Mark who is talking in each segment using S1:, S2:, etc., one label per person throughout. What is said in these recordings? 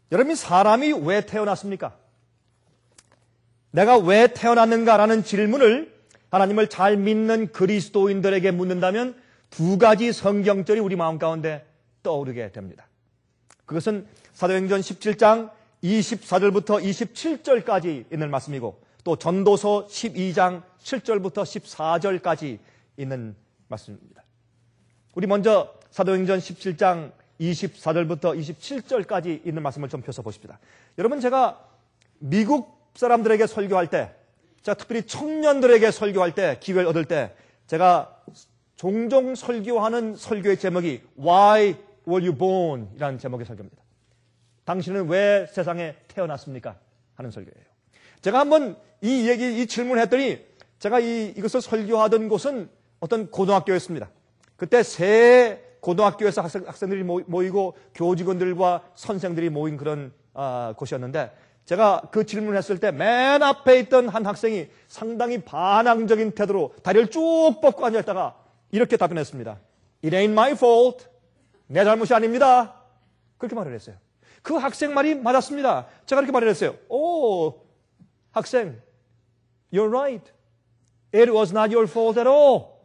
S1: 여러분, 사람이 왜 태어났습니까? 내가 왜 태어났는가라는 질문을 하나님을 잘 믿는 그리스도인들에게 묻는다면 두 가지 성경절이 우리 마음 가운데 떠오르게 됩니다. 그것은 사도행전 17장 24절부터 27절까지 있는 말씀이고, 또 전도서 12장 7절부터 14절까지 있는 말씀입니다. 우리 먼저 사도행전 17장 24절부터 27절까지 있는 말씀을 좀 펴서 보십시다. 여러분, 제가 미국 사람들에게 설교할 때, 제가 특별히 청년들에게 설교할 때, 기회를 얻을 때, 제가 종종 설교하는 설교의 제목이 Why were you born? 이라는 제목의 설교입니다. 당신은 왜 세상에 태어났습니까? 하는 설교예요. 제가 한번 이 질문을 했더니, 제가 이것을 설교하던 곳은 어떤 고등학교였습니다. 그때 새 고등학교에서 학생들이 모이고 교직원들과 선생들이 모인 그런 곳이었는데, 제가 그 질문을 했을 때 맨 앞에 있던 한 학생이 상당히 반항적인 태도로 다리를 쭉 뻗고 앉아있다가 이렇게 답변했습니다. It ain't my fault. 내 잘못이 아닙니다. 그렇게 말을 했어요. 그 학생 말이 맞았습니다. 제가 그렇게 말을 했어요. 오, 학생, you're right. It was not your fault at all.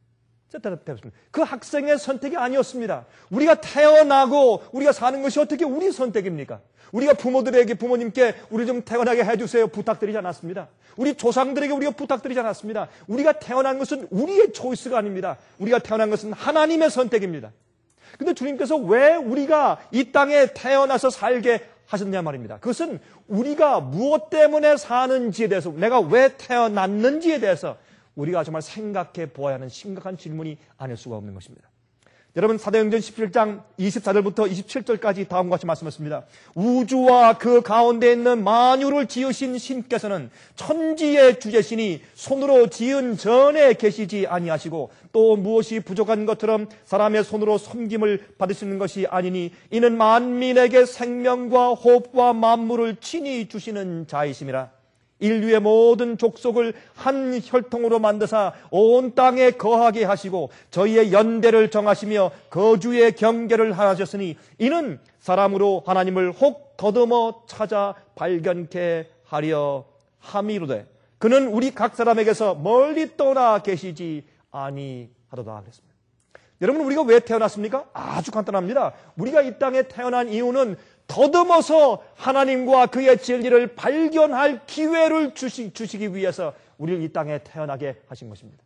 S1: 그 학생의 선택이 아니었습니다. 우리가 태어나고 우리가 사는 것이 어떻게 우리 선택입니까? 우리가 부모님께 우리 좀 태어나게 해주세요 부탁드리지 않았습니다. 우리 조상들에게 우리가 부탁드리지 않았습니다. 우리가 태어난 것은 우리의 초이스가 아닙니다. 우리가 태어난 것은 하나님의 선택입니다. 근데 주님께서 왜 우리가 이 땅에 태어나서 살게 하셨냐 말입니다. 그것은 우리가 무엇 때문에 사는지에 대해서, 내가 왜 태어났는지에 대해서 우리가 정말 생각해 보아야 하는 심각한 질문이 아닐 수가 없는 것입니다. 여러분, 사도행전 17장 24절부터 27절까지 다음과 같이 말씀했습니다. 우주와 그 가운데 있는 만유를 지으신 신께서는 천지의 주제시니 손으로 지은 전에 계시지 아니하시고 또 무엇이 부족한 것처럼 사람의 손으로 섬김을 받으시는 것이 아니니 이는 만민에게 생명과 호흡과 만물을 친히 주시는 자이심이라. 인류의 모든 족속을 한 혈통으로 만드사 온 땅에 거하게 하시고 저희의 연대를 정하시며 거주의 경계를 하셨으니 이는 사람으로 하나님을 혹 더듬어 찾아 발견케 하려 함이로되 그는 우리 각 사람에게서 멀리 떠나 계시지 아니하도다 그랬습니다. 여러분, 우리가 왜 태어났습니까? 아주 간단합니다. 우리가 이 땅에 태어난 이유는 더듬어서 하나님과 그의 진리를 발견할 기회를 주시기 위해서 우리를 이 땅에 태어나게 하신 것입니다.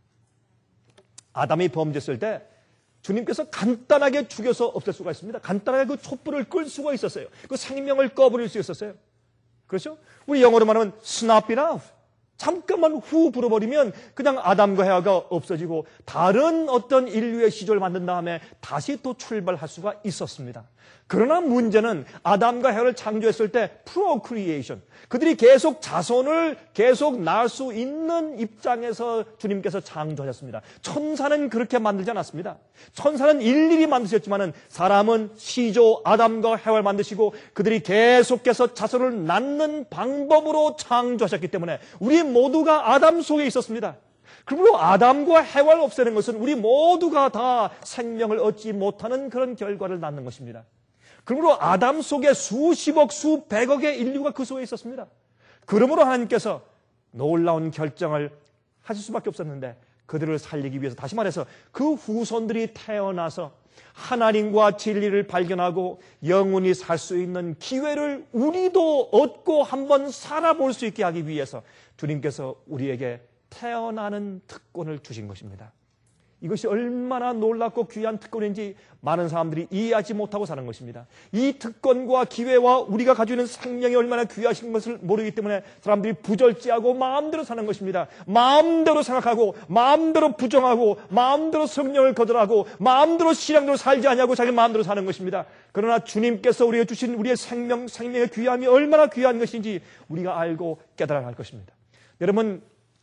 S1: 아담이 범죄했을 때 주님께서 간단하게 죽여서 없앨 수가 있습니다. 간단하게 그 촛불을 끌 수가 있었어요. 그 생명을 꺼버릴 수 있었어요. 그렇죠? 우리 영어로 말하면 snap it off. 잠깐만 후 불어버리면 그냥 아담과 헤아가 없어지고 다른 어떤 인류의 시조를 만든 다음에 다시 또 출발할 수가 있었습니다. 그러나 문제는 아담과 헤아를 창조했을 때 procreation, 그들이 계속 자손을 계속 낳을 수 있는 입장에서 주님께서 창조하셨습니다. 천사는 그렇게 만들지 않았습니다. 천사는 일일이 만드셨지만은 사람은 시조 아담과 헤아를 만드시고 그들이 계속해서 자손을 낳는 방법으로 창조하셨기 때문에 우리 모두가 아담 속에 있었습니다. 그러므로 아담과 헤아를 없애는 것은 우리 모두가 다 생명을 얻지 못하는 그런 결과를 낳는 것입니다. 그러므로 아담 속에 수십억, 수백억의 인류가 그 속에 있었습니다. 그러므로 하나님께서 놀라운 결정을 하실 수밖에 없었는데 그들을 살리기 위해서, 다시 말해서 그 후손들이 태어나서 하나님과 진리를 발견하고 영원히 살 수 있는 기회를 우리도 얻고 한번 살아볼 수 있게 하기 위해서 주님께서 우리에게 태어나는 특권을 주신 것입니다. 이것이 얼마나 놀랍고 귀한 특권인지 많은 사람들이 이해하지 못하고 사는 것입니다. 이 특권과 기회와 우리가 가지고 있는 생명이 얼마나 귀하신 것을 모르기 때문에 사람들이 부절제하고 마음대로 사는 것입니다. 마음대로 생각하고 마음대로 부정하고 마음대로 성령을 거절하고 마음대로 신앙대로 살지 않냐고 자기 마음대로 사는 것입니다. 그러나 주님께서 우리에게 주신 우리의 생명의 귀함이 얼마나 귀한 것인지 우리가 알고 깨달아야 할 것입니다. 여러분,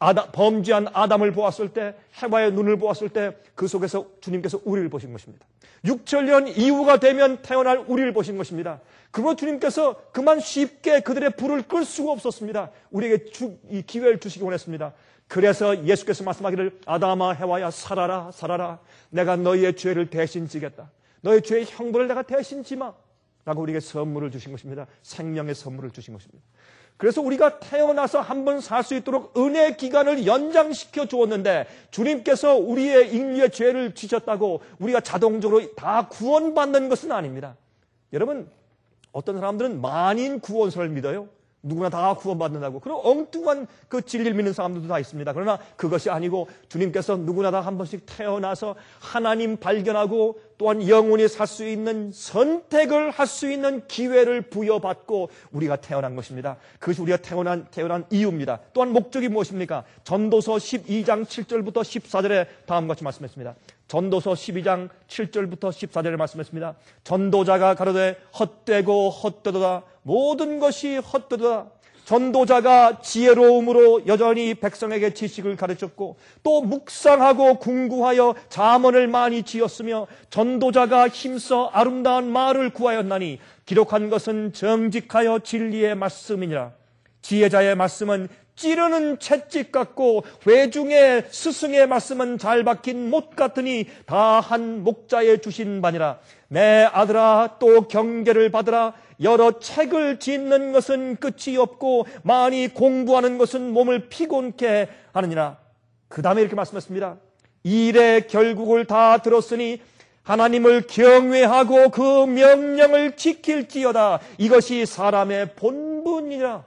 S1: 범죄한 아담을 보았을 때, 헤바의 눈을 보았을 때 그 속에서 주님께서 우리를 보신 것입니다. 6천년 이후가 되면 태어날 우리를 보신 것입니다. 그러므로 주님께서 그만 쉽게 그들의 불을 끌 수가 없었습니다. 우리에게 이 기회를 주시기 원했습니다. 그래서 예수께서 말씀하기를 아담아 헤와야 살아라 살아라. 내가 너희의 죄를 대신 지겠다. 너희 죄의 형벌을 내가 대신 지마. 라고 우리에게 선물을 주신 것입니다. 생명의 선물을 주신 것입니다. 그래서 우리가 태어나서 한 번 살 수 있도록 은혜 기간을 연장시켜 주었는데 주님께서 우리의 인류의 죄를 지셨다고 우리가 자동적으로 다 구원받는 것은 아닙니다. 여러분, 어떤 사람들은 만인 구원설을 믿어요. 누구나 다 구원받는다고. 그런 엉뚱한 그 진리를 믿는 사람들도 다 있습니다. 그러나 그것이 아니고 주님께서 누구나 다 한 번씩 태어나서 하나님 발견하고 또한 영원히 살 수 있는 선택을 할 수 있는 기회를 부여받고 우리가 태어난 것입니다. 그것이 우리가 태어난 이유입니다. 또한 목적이 무엇입니까? 전도서 12장 7절부터 14절에 다음과 같이 말씀했습니다. 전도서 12장 7절부터 14절에 말씀했습니다. 전도자가 가로되 헛되고 헛되도다. 모든 것이 헛되도다. 전도자가 지혜로움으로 여전히 백성에게 지식을 가르쳤고 또 묵상하고 궁구하여 잠언을 많이 지었으며 전도자가 힘써 아름다운 말을 구하였나니 기록한 것은 정직하여 진리의 말씀이니라. 지혜자의 말씀은 찌르는 채찍 같고 회중의 스승의 말씀은 잘 박힌 못 같으니 다 한 목자에 주신 바니라. 내 아들아 또 경계를 받으라. 여러 책을 짓는 것은 끝이 없고 많이 공부하는 것은 몸을 피곤케 하느니라. 그 다음에 이렇게 말씀했습니다. 일의 결국을 다 들었으니 하나님을 경외하고 그 명령을 지킬지어다. 이것이 사람의 본분이라.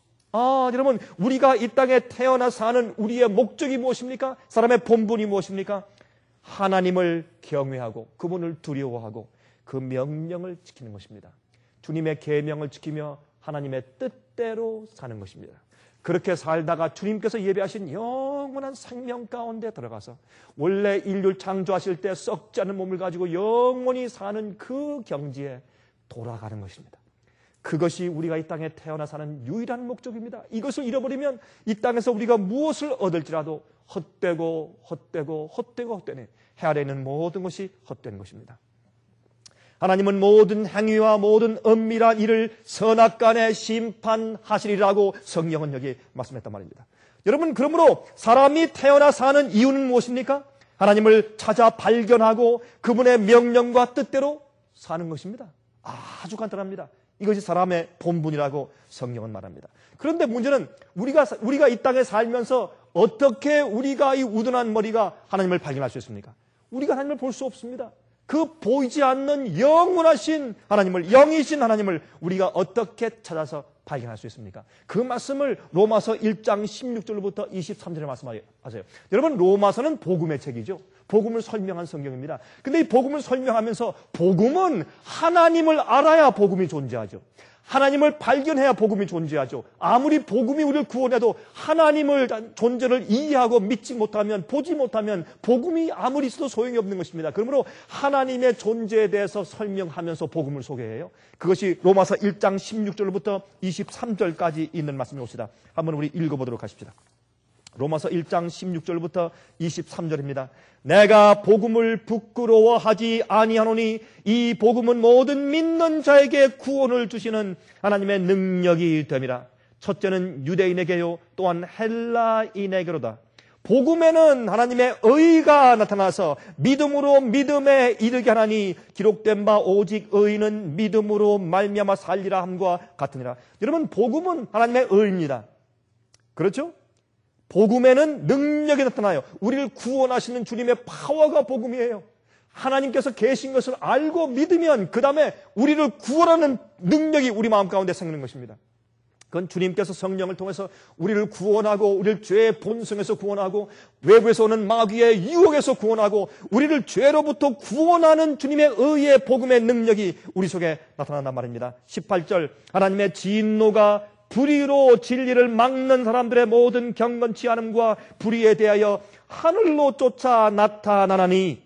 S1: 여러분, 우리가 이 땅에 태어나 사는 우리의 목적이 무엇입니까? 사람의 본분이 무엇입니까? 하나님을 경외하고 그분을 두려워하고 그 명령을 지키는 것입니다. 주님의 계명을 지키며 하나님의 뜻대로 사는 것입니다. 그렇게 살다가 주님께서 예배하신 영원한 생명 가운데 들어가서 원래 인류를 창조하실 때 썩지 않은 몸을 가지고 영원히 사는 그 경지에 돌아가는 것입니다. 그것이 우리가 이 땅에 태어나 사는 유일한 목적입니다. 이것을 잃어버리면 이 땅에서 우리가 무엇을 얻을지라도 헛되고 헛되네. 헤아리는 모든 것이 헛된 것입니다. 하나님은 모든 행위와 모든 은밀한 일을 선악간에 심판하시리라고 성경은 여기 말씀했단 말입니다. 여러분, 그러므로 사람이 태어나 사는 이유는 무엇입니까? 하나님을 찾아 발견하고 그분의 명령과 뜻대로 사는 것입니다. 아주 간단합니다. 이것이 사람의 본분이라고 성경은 말합니다. 그런데 문제는 우리가 이 땅에 살면서 어떻게 우리가 이 우둔한 머리가 하나님을 발견할 수 있습니까? 우리가 하나님을 볼 수 없습니다. 그 보이지 않는 영원하신 하나님을, 영이신 하나님을 우리가 어떻게 찾아서 발견할 수 있습니까? 그 말씀을 로마서 1장 16절부터 23절에 말씀하세요. 여러분, 로마서는 복음의 책이죠. 복음을 설명한 성경입니다. 근데 이 복음을 설명하면서 복음은 하나님을 알아야 복음이 존재하죠. 하나님을 발견해야 복음이 존재하죠. 아무리 복음이 우리를 구원해도 하나님을 존재를 이해하고 믿지 못하면, 보지 못하면 복음이 아무리 있어도 소용이 없는 것입니다. 그러므로 하나님의 존재에 대해서 설명하면서 복음을 소개해요. 그것이 로마서 1장 16절부터 23절까지 있는 말씀이옵니다. 한번 우리 읽어보도록 하십시다. 로마서 1장 16절부터 23절입니다. 내가 복음을 부끄러워하지 아니하노니 이 복음은 모든 믿는 자에게 구원을 주시는 하나님의 능력이 됨이라. 첫째는 유대인에게요 또한 헬라인에게로다. 복음에는 하나님의 의가 나타나서 믿음으로 믿음에 이르게 하나니 기록된 바 오직 의인은 믿음으로 말미암아 살리라 함과 같으니라. 여러분, 복음은 하나님의 의입니다. 그렇죠? 복음에는 능력이 나타나요. 우리를 구원하시는 주님의 파워가 복음이에요. 하나님께서 계신 것을 알고 믿으면 그 다음에 우리를 구원하는 능력이 우리 마음 가운데 생기는 것입니다. 그건 주님께서 성령을 통해서 우리를 구원하고 우리를 죄의 본성에서 구원하고 외부에서 오는 마귀의 유혹에서 구원하고 우리를 죄로부터 구원하는 주님의 의의 복음의 능력이 우리 속에 나타난단 말입니다. 18절 하나님의 진노가 불의로 진리를 막는 사람들의 모든 경건치 않음과 불의에 대하여 하늘로 쫓아 나타나나니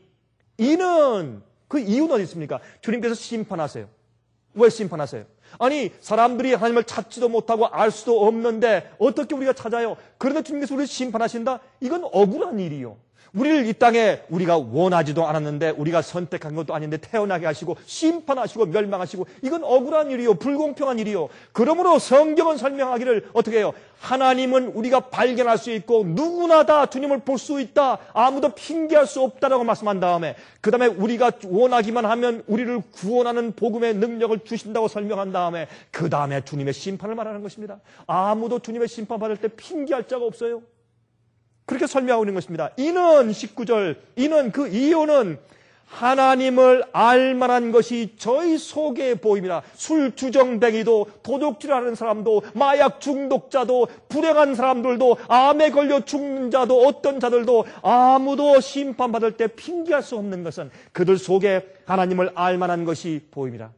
S1: 이는 그 이유는 어디 있습니까? 주님께서 심판하세요. 왜 심판하세요? 아니, 사람들이 하나님을 찾지도 못하고 알 수도 없는데 어떻게 우리가 찾아요? 그런데 주님께서 우리를 심판하신다? 이건 억울한 일이요. 우리를 이 땅에 우리가 원하지도 않았는데 우리가 선택한 것도 아닌데 태어나게 하시고 심판하시고 멸망하시고 이건 억울한 일이요. 불공평한 일이요. 그러므로 성경은 설명하기를 어떻게 해요? 하나님은 우리가 발견할 수 있고 누구나 다 주님을 볼 수 있다. 아무도 핑계할 수 없다라고 말씀한 다음에 그 다음에 우리가 원하기만 하면 우리를 구원하는 복음의 능력을 주신다고 설명한 다음에 그 다음에 주님의 심판을 말하는 것입니다. 아무도 주님의 심판 받을 때 핑계할 자가 없어요. 그렇게 설명하고 있는 것입니다. 이는 19절, 이는 그 이유는 하나님을 알만한 것이 저희 속에 보입니다. 술 주정뱅이도 도둑질하는 사람도 마약 중독자도 불행한 사람들도 암에 걸려 죽는 자도 어떤 자들도 아무도 심판받을 때 핑계할 수 없는 것은 그들 속에 하나님을 알만한 것이 보입니다.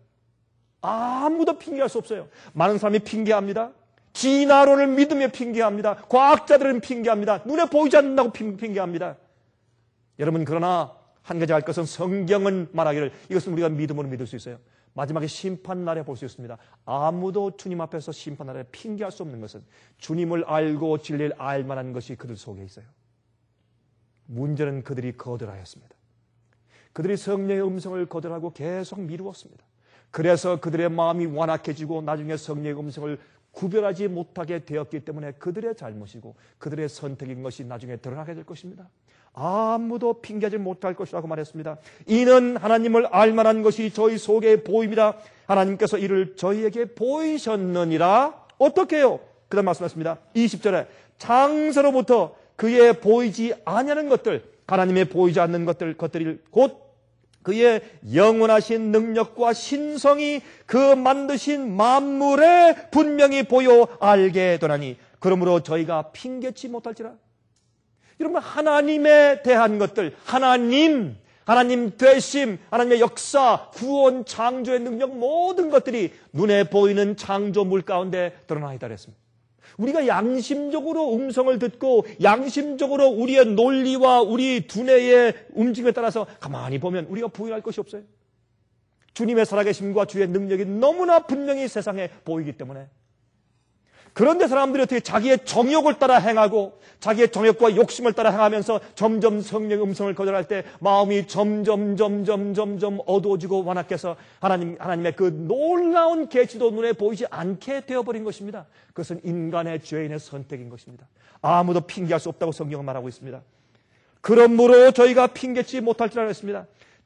S1: 아무도 핑계할 수 없어요. 많은 사람이 핑계합니다. 진화론을 믿으며 핑계합니다. 과학자들은 핑계합니다. 눈에 보이지 않는다고 핑계합니다. 여러분, 그러나 한 가지 알 것은 성경은 말하기를 이것은 우리가 믿음으로 믿을 수 있어요. 마지막에 심판날에 볼 수 있습니다. 아무도 주님 앞에서 심판날에 핑계할 수 없는 것은 주님을 알고 진리를 알만한 것이 그들 속에 있어요. 문제는 그들이 거절하였습니다. 그들이 성령의 음성을 거절하고 계속 미루었습니다. 그래서 그들의 마음이 완악해지고 나중에 성령의 음성을 구별하지 못하게 되었기 때문에 그들의 잘못이고 그들의 선택인 것이 나중에 드러나게 될 것입니다. 아무도 핑계하지 못할 것이라고 말했습니다. 이는 하나님을 알만한 것이 저희 속에 보입니다. 하나님께서 이를 저희에게 보이셨느니라. 어떻게 해요? 그 다음 말씀하셨습니다. 20절에 창세로부터 그의 보이지 아니하는 것들, 하나님의 보이지 않는 것들이 곧 그의 영원하신 능력과 신성이 그 만드신 만물에 분명히 보여 알게 되나니 그러므로 저희가 핑계치 못할지라. 여러분, 하나님에 대한 것들, 하나님 되심, 하나님의 역사, 구원, 창조의 능력 모든 것들이 눈에 보이는 창조물 가운데 드러나있다 그랬습니다. 우리가 양심적으로 음성을 듣고 양심적으로 우리의 논리와 우리 두뇌의 움직임에 따라서 가만히 보면 우리가 부인할 것이 없어요. 주님의 살아계심과 주의 능력이 너무나 분명히 세상에 보이기 때문에. 그런데 사람들이 어떻게 자기의 정욕을 따라 행하고 자기의 정욕과 욕심을 따라 행하면서 점점 성령의 음성을 거절할 때 마음이 점점 어두워지고 완악해서 하나님의 그 놀라운 계시도 눈에 보이지 않게 되어버린 것입니다. 그것은 인간의 죄인의 선택인 것입니다. 아무도 핑계할 수 없다고 성경은 말하고 있습니다. 그러므로 저희가 핑계치 못할 줄 알았습니다.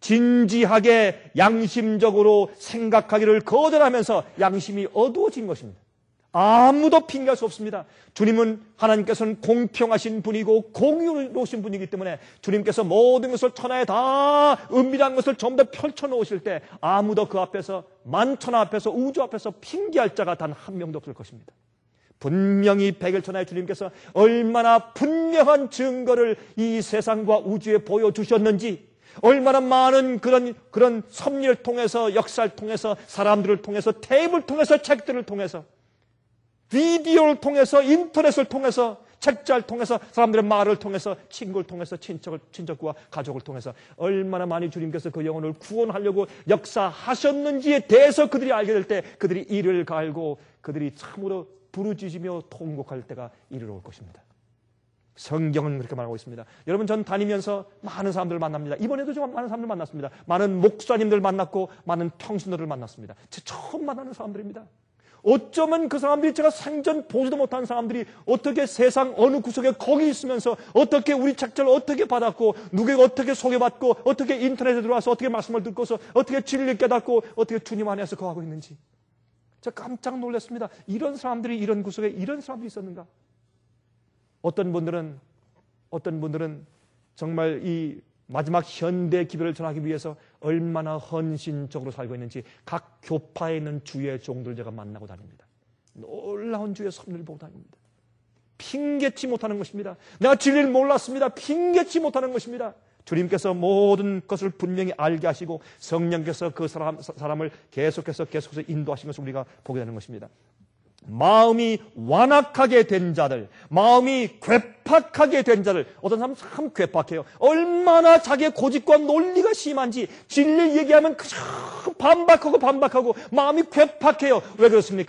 S1: 진지하게 양심적으로 생각하기를 거절하면서 양심이 어두워진 것입니다. 아무도 핑계할 수 없습니다. 주님은 하나님께서는 공평하신 분이고 공의로우신 분이기 때문에 주님께서 모든 것을 천하에 다 은밀한 것을 전부 다 펼쳐놓으실 때 아무도 그 앞에서 만천하 앞에서 우주 앞에서 핑계할 자가 단 한 명도 없을 것입니다. 분명히 백일천하의 주님께서 얼마나 분명한 증거를 이 세상과 우주에 보여주셨는지 얼마나 많은 그런 섭리를 통해서 역사를 통해서 사람들을 통해서 테이프를 통해서 책들을 통해서 비디오를 통해서 인터넷을 통해서 책자를 통해서 사람들의 말을 통해서 친구를 통해서 친척과 가족을 통해서 얼마나 많이 주님께서 그 영혼을 구원하려고 역사하셨는지에 대해서 그들이 알게 될 때 그들이 이를 갈고 그들이 참으로 부르짖으며 통곡할 때가 이르러 올 것입니다. 성경은 그렇게 말하고 있습니다. 여러분, 전 다니면서 많은 사람들을 만납니다. 이번에도 좀 많은 사람들 만났습니다. 많은 목사님들 만났고 많은 평신도를 만났습니다. 제 처음 만나는 사람들입니다. 어쩌면 그 사람들이 제가 생전 보지도 못한 사람들이 어떻게 세상 어느 구석에 거기 있으면서 어떻게 우리 책자를 어떻게 받았고 누구에게 어떻게 소개받고 어떻게 인터넷에 들어와서 어떻게 말씀을 듣고서 어떻게 진리를 깨닫고 어떻게 주님 안에서 거하고 있는지 제가 깜짝 놀랐습니다. 이런 사람들이 이런 구석에 이런 사람들이 있었는가? 어떤 분들은 정말 이 마지막 현대 기별을 전하기 위해서 얼마나 헌신적으로 살고 있는지 각 교파에 있는 주의 종들 제가 만나고 다닙니다. 놀라운 주의 섭리를 보고 다닙니다. 핑계치 못하는 것입니다. 내가 진리를 몰랐습니다. 핑계치 못하는 것입니다. 주님께서 모든 것을 분명히 알게 하시고 성령께서 그 사람을 계속해서 인도하신 것을 우리가 보게 되는 것입니다. 마음이 완악하게 된 자들, 마음이 괴팍하게 된 자들, 어떤 사람은 참 괴팍해요. 얼마나 자기의 고집과 논리가 심한지 진리를 얘기하면 그저 반박하고 마음이 괴팍해요. 왜 그렇습니까?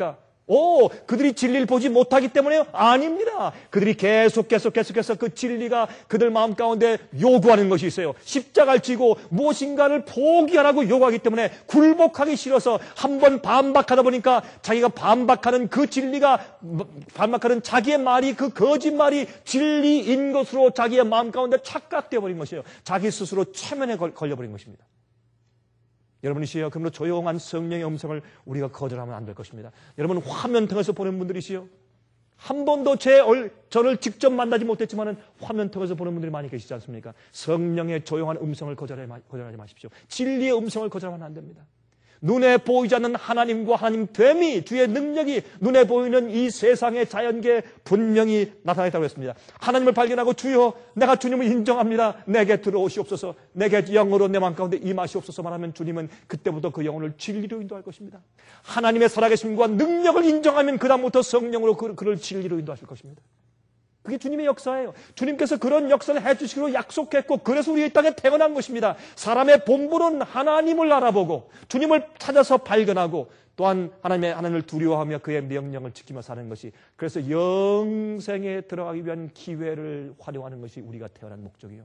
S1: 그들이 진리를 보지 못하기 때문에요? 아닙니다. 그들이 계속해서 그 진리가 그들 마음 가운데 요구하는 것이 있어요. 십자가를 지고 무엇인가를 포기하라고 요구하기 때문에 굴복하기 싫어서 한번 반박하다 보니까 자기가 반박하는 그 진리가, 반박하는 자기의 말이, 그 거짓말이 진리인 것으로 자기의 마음 가운데 착각되어 버린 것이에요. 자기 스스로 최면에 걸려버린 것입니다. 여러분이시여, 그러므로 조용한 성령의 음성을 우리가 거절하면 안 될 것입니다. 여러분, 화면 통해서 보는 분들이시여, 한 번도 저를 직접 만나지 못했지만 화면 통해서 보는 분들이 많이 계시지 않습니까? 성령의 조용한 음성을 거절하지 마십시오. 진리의 음성을 거절하면 안 됩니다. 눈에 보이지 않는 하나님과 하나님 됨이, 주의 능력이 눈에 보이는 이 세상의 자연계에 분명히 나타나겠다고 했습니다. 하나님을 발견하고, 주여, 내가 주님을 인정합니다. 내게 들어오시옵소서, 내게 영으로 내 마음 가운데 임하시옵소서 말하면 주님은 그때부터 그 영혼을 진리로 인도할 것입니다. 하나님의 살아계심과 능력을 인정하면 그다음부터 성령으로 그를 진리로 인도하실 것입니다. 그게 주님의 역사예요. 주님께서 그런 역사를 해주시기로 약속했고, 그래서 우리 이 땅에 태어난 것입니다. 사람의 본분은 하나님을 알아보고 주님을 찾아서 발견하고, 또한 하나님을 두려워하며 그의 명령을 지키며 사는 것이, 그래서 영생에 들어가기 위한 기회를 활용하는 것이 우리가 태어난 목적이에요.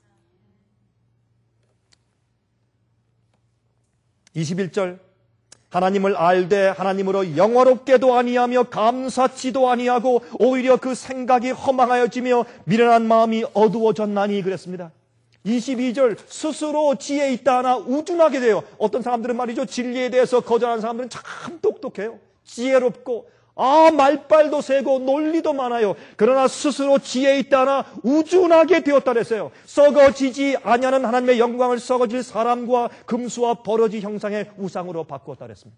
S1: 21절, 하나님을 알되 하나님으로 영화롭게도 아니하며 감사치도 아니하고 오히려 그 생각이 허망하여지며 미련한 마음이 어두워졌나니 그랬습니다. 22절, 스스로 지혜 있다 하나 우둔하게 돼요. 어떤 사람들은 말이죠, 진리에 대해서 거절하는 사람들은 참 똑똑해요. 지혜롭고 말빨도 세고 논리도 많아요. 그러나 스스로 지혜 있다 하나 우둔하게 되었다 그랬어요. 썩어지지 아니하는 하나님의 영광을 썩어질 사람과 금수와 버러지 형상의 우상으로 바꾸었다 그랬습니다.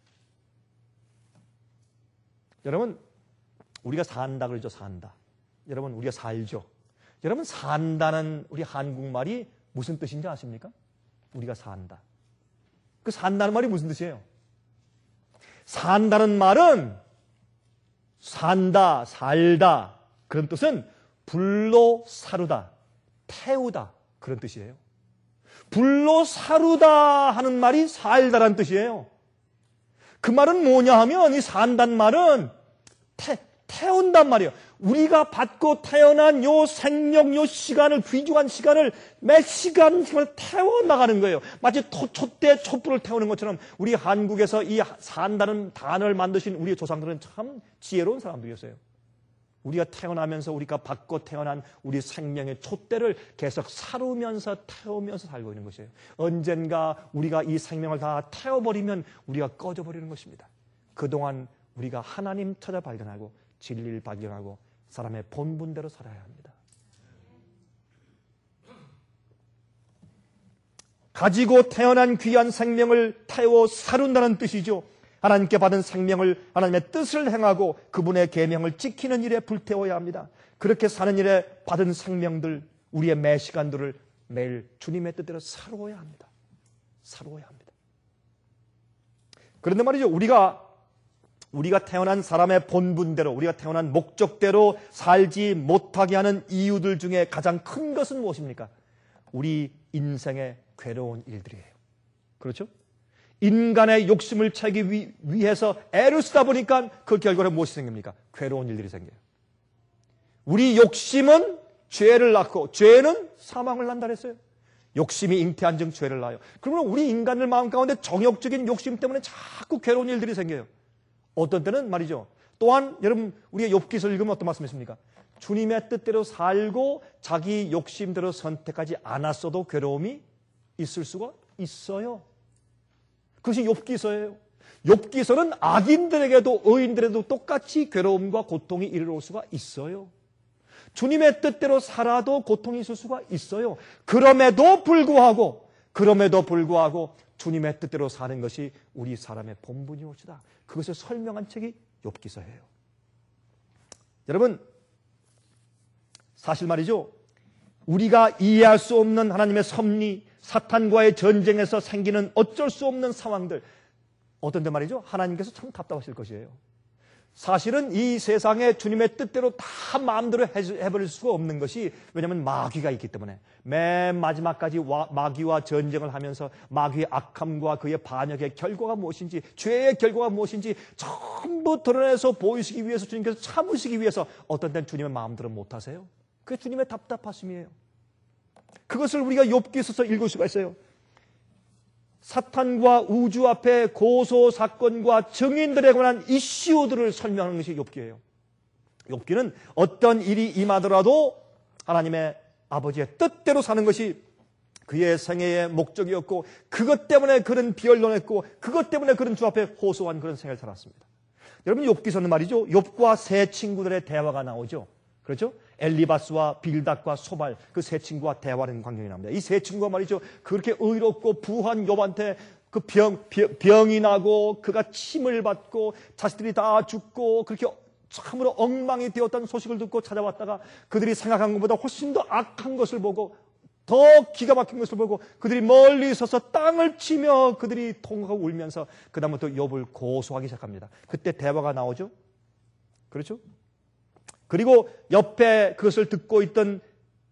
S1: 여러분, 우리가 산다 그러죠. 산다. 여러분, 우리가 살죠. 여러분, 산다는 우리 한국말이 무슨 뜻인지 아십니까? 우리가 산다. 그 산다는 말이 무슨 뜻이에요? 산다는 말은 산다, 살다, 그런 뜻은 불로 사르다, 태우다, 그런 뜻이에요. 불로 사르다 하는 말이 살다라는 뜻이에요. 그 말은 뭐냐 하면, 이 산다는 말은 태운단 말이에요. 우리가 받고 태어난 요 생명, 요 시간을, 귀중한 시간을 몇 시간 태워나가는 거예요. 마치 촛대 촛불을 태우는 것처럼 우리 한국에서 이 산다는 단어를 만드신 우리 조상들은 참 지혜로운 사람들이었어요. 우리가 태어나면서 우리가 받고 태어난 우리 생명의 촛대를 계속 사르면서 태우면서 살고 있는 것이에요. 언젠가 우리가 이 생명을 다 태워버리면 우리가 꺼져버리는 것입니다. 그동안 우리가 하나님 찾아 발견하고 진리를 발견하고 사람의 본분대로 살아야 합니다. 가지고 태어난 귀한 생명을 태워 사룬다는 뜻이죠. 하나님께 받은 생명을, 하나님의 뜻을 행하고 그분의 계명을 지키는 일에 불태워야 합니다. 그렇게 사는 일에 받은 생명들, 우리의 매 시간들을 매일 주님의 뜻대로 살아야 합니다. 살아야 합니다. 그런데 말이죠, 우리가 태어난 사람의 본분대로, 우리가 태어난 목적대로 살지 못하게 하는 이유들 중에 가장 큰 것은 무엇입니까? 우리 인생의 괴로운 일들이에요. 그렇죠? 인간의 욕심을 채기 위해서 애를 쓰다 보니까 그 결과는 무엇이 생깁니까? 괴로운 일들이 생겨요. 우리 욕심은 죄를 낳고 죄는 사망을 낳는다 그랬어요. 욕심이 잉태한 즉 죄를 낳아요. 그러면 우리 인간들 마음 가운데 정욕적인 욕심 때문에 자꾸 괴로운 일들이 생겨요. 어떤 때는 말이죠. 또한 여러분, 우리가 욥기서를 읽으면 어떤 말씀이 있습니까? 주님의 뜻대로 살고 자기 욕심대로 선택하지 않았어도 괴로움이 있을 수가 있어요. 그것이 욥기서예요. 욥기서는 악인들에게도 의인들에게도 똑같이 괴로움과 고통이 이르러올 수가 있어요. 주님의 뜻대로 살아도 고통이 있을 수가 있어요. 그럼에도 불구하고 주님의 뜻대로 사는 것이 우리 사람의 본분이옵시다. 그것을 설명한 책이 욥기서예요. 여러분, 사실 말이죠, 우리가 이해할 수 없는 하나님의 섭리, 사탄과의 전쟁에서 생기는 어쩔 수 없는 상황들, 어떤 데 말이죠, 하나님께서 참 답답하실 것이에요. 사실은 이 세상에 주님의 뜻대로 다 마음대로 해버릴 수가 없는 것이, 왜냐하면 마귀가 있기 때문에 맨 마지막까지 마귀와 전쟁을 하면서 마귀의 악함과 그의 반역의 결과가 무엇인지, 죄의 결과가 무엇인지 전부 드러내서 보이시기 위해서 주님께서 참으시기 위해서 어떤 때는 주님의 마음대로 못하세요. 그게 주님의 답답하심이에요. 그것을 우리가 욥기서서 읽을 수가 있어요. 사탄과 우주 앞에 고소 사건과 증인들에 관한 이슈들을 설명하는 것이 욥기예요. 욥기는 어떤 일이 임하더라도 하나님의 아버지의 뜻대로 사는 것이 그의 생애의 목적이었고, 그것 때문에 그는 비언론했고, 그것 때문에 그는 주 앞에 호소한 그런 생애를 살았습니다. 여러분, 욥기서는 말이죠, 욥과 세 친구들의 대화가 나오죠. 그렇죠? 엘리바스와 빌닷과 소발, 그 세 친구와 대화하는 광경이 나옵니다. 이 세 친구가 말이죠, 그렇게 의롭고 부한 욥한테 그 병이 나고 그가 침을 받고 자식들이 다 죽고 그렇게 참으로 엉망이 되었다는 소식을 듣고 찾아왔다가 그들이 생각한 것보다 훨씬 더 악한 것을 보고, 더 기가 막힌 것을 보고 그들이 멀리 서서 땅을 치며 그들이 통하고 울면서 그 다음부터 욥을 고소하기 시작합니다. 그때 대화가 나오죠. 그렇죠? 그리고 옆에 그것을 듣고 있던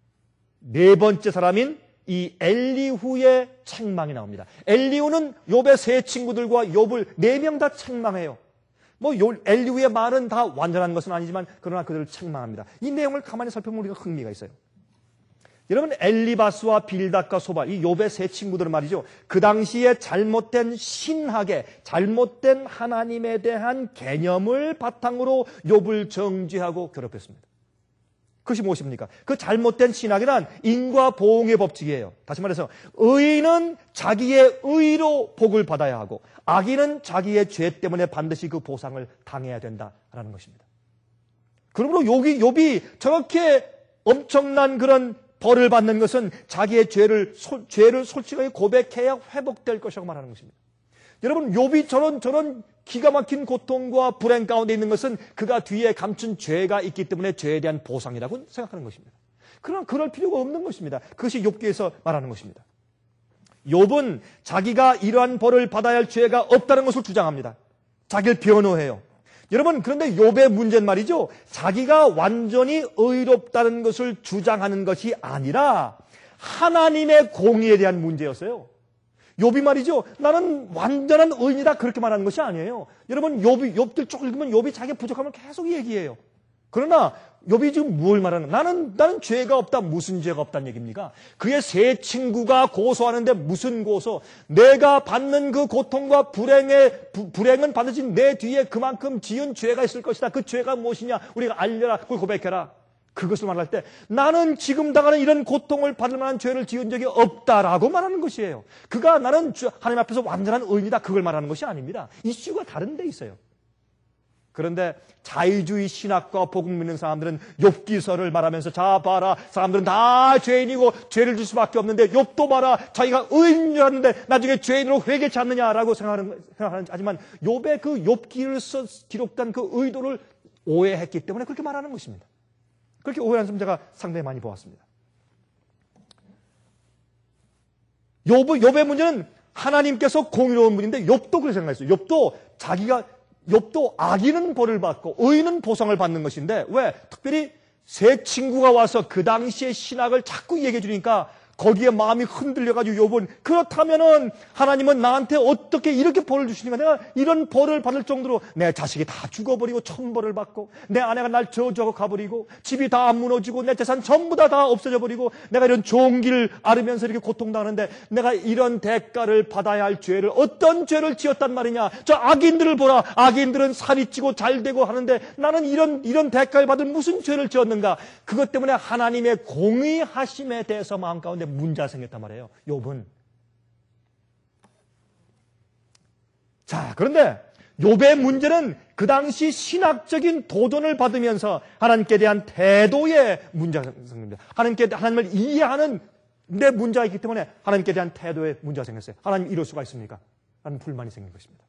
S1: 네 번째 사람인 이 엘리후의 책망이 나옵니다. 엘리후는 욥의 세 친구들과 욥을 네 명 다 책망해요. 엘리후의 말은 다 완전한 것은 아니지만 그러나 그들을 책망합니다. 이 내용을 가만히 살펴보면 우리가 흥미가 있어요. 여러분, 엘리바스와 빌닷과 소발, 이 욥의 세 친구들은 말이죠, 그 당시에 잘못된 신학의, 잘못된 하나님에 대한 개념을 바탕으로 욥을 정죄하고 괴롭혔습니다. 그것이 무엇입니까? 그 잘못된 신학이란 인과 보응의 법칙이에요. 다시 말해서 의인은 자기의 의로 복을 받아야 하고, 악인은 자기의 죄 때문에 반드시 그 보상을 당해야 된다라는 것입니다. 그러므로 욥이 저렇게 엄청난 그런 벌을 받는 것은 자기의 죄를 솔직하게 고백해야 회복될 것이라고 말하는 것입니다. 여러분, 욥이 저런 기가 막힌 고통과 불행 가운데 있는 것은 그가 뒤에 감춘 죄가 있기 때문에 죄에 대한 보상이라고 생각하는 것입니다. 그러나 그럴 필요가 없는 것입니다. 그것이 욥기에서 말하는 것입니다. 욥은 자기가 이러한 벌을 받아야 할 죄가 없다는 것을 주장합니다. 자기를 변호해요. 여러분, 그런데 욥의 문제는 말이죠, 자기가 완전히 의롭다는 것을 주장하는 것이 아니라 하나님의 공의에 대한 문제였어요. 욥이 말이죠, 나는 완전한 의인이다 그렇게 말하는 것이 아니에요. 여러분, 욥들 쭉 읽으면 욥이 자기의 부족함을 계속 얘기해요. 그러나 욥이 지금 뭘 말하는, 나는 죄가 없다. 무슨 죄가 없다는 얘기입니까? 그의 세 친구가 고소하는데 무슨 고소? 내가 받는 그 고통과 불행은 반드시 내 뒤에 그만큼 지은 죄가 있을 것이다. 그 죄가 무엇이냐? 우리가 알려라. 그걸 고백해라. 그것을 말할 때 나는 지금 당하는 이런 고통을 받을 만한 죄를 지은 적이 없다라고 말하는 것이에요. 그가 나는 하나님 앞에서 완전한 의인이다. 그걸 말하는 것이 아닙니다. 이슈가 다른 데 있어요. 그런데 자유주의 신학과 복음 믿는 사람들은 욥기서를 말하면서, 자 봐라, 사람들은 다 죄인이고 죄를 질 수밖에 없는데 욥도 봐라, 자기가 의인인 줄 알았는데 나중에 죄인으로 회개치 않느냐라고 생각하는, 하지만 욥의 그 욥기를 기록된 그 의도를 오해했기 때문에 그렇게 말하는 것입니다. 그렇게 오해하는 사람 제가 상당히 많이 보았습니다. 욥의 문제는 하나님께서 공의로운 분인데 욥도 그렇게 생각했어요. 욥도 악인은 벌을 받고 의인은 보상을 받는 것인데, 왜? 특별히 세 친구가 와서 그 당시의 신학을 자꾸 얘기해 주니까 거기에 마음이 흔들려가지고 욥은, 그렇다면은 하나님은 나한테 어떻게 이렇게 벌을 주시니까 내가 이런 벌을 받을 정도로 내 자식이 다 죽어버리고 천벌을 받고, 내 아내가 날 저주하고 가버리고, 집이 다 무너지고, 내 재산 전부 다 없어져 버리고, 내가 이런 좋은 길을 앓으면서 이렇게 고통당하는데 내가 이런 대가를 받아야 할 죄를, 어떤 죄를 지었단 말이냐? 저 악인들을 보라. 악인들은 살이 찌고 잘 되고 하는데 나는 이런 대가를 받을 무슨 죄를 지었는가? 그것 때문에 하나님의 공의하심에 대해서 마음 가운데 문제가 생겼단 말이에요, 욥은. 자, 그런데 욥의 문제는 그 당시 신학적인 도전을 받으면서 하나님께 대한 태도의 문제가 생깁니다. 하나님을 이해하는 데 문제가 있기 때문에 하나님께 대한 태도의 문제가 생겼어요. 하나님 이럴 수가 있습니까? 라는 불만이 생긴 것입니다.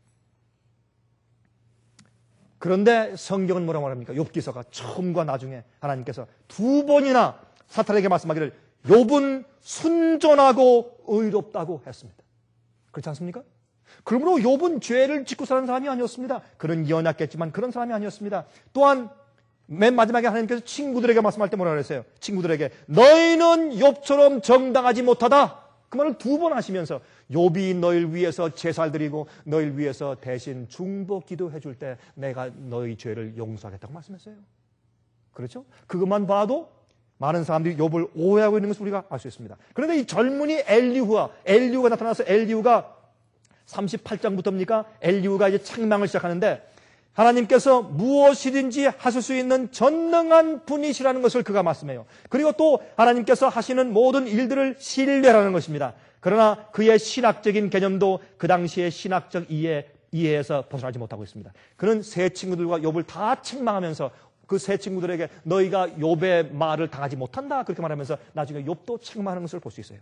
S1: 그런데 성경은 뭐라고 말합니까? 욥기서가 처음과 나중에 하나님께서 두 번이나 사탄에게 말씀하기를 욥은 순전하고 의롭다고 했습니다. 그렇지 않습니까? 그러므로 욥은 죄를 짓고 사는 사람이 아니었습니다. 그는 연약했지만 그런 사람이 아니었습니다. 또한 맨 마지막에 하나님께서 친구들에게 말씀할 때 뭐라 그랬어요? 친구들에게 너희는 욥처럼 정당하지 못하다. 그 말을 2번 하시면서 욥이 너희를 위해서 제사를 드리고 너희를 위해서 대신 중보 기도해 줄 때 내가 너희 죄를 용서하겠다고 말씀했어요. 그렇죠? 그것만 봐도 많은 사람들이 욥을 오해하고 있는 것을 우리가 알 수 있습니다. 그런데 이 젊은이 엘리후가 나타나서 엘리후가 38장부터입니까? 엘리후가 이제 책망을 시작하는데 하나님께서 무엇이든지 하실 수 있는 전능한 분이시라는 것을 그가 말씀해요. 그리고 또 하나님께서 하시는 모든 일들을 신뢰하는 것입니다. 그러나 그의 신학적인 개념도 그 당시의 신학적 이해에서 벗어나지 못하고 있습니다. 그는 세 친구들과 욥을 다 책망하면서 그 세 친구들에게 너희가 욥의 말을 당하지 못한다 그렇게 말하면서 나중에 욥도 책망하는 것을 볼 수 있어요.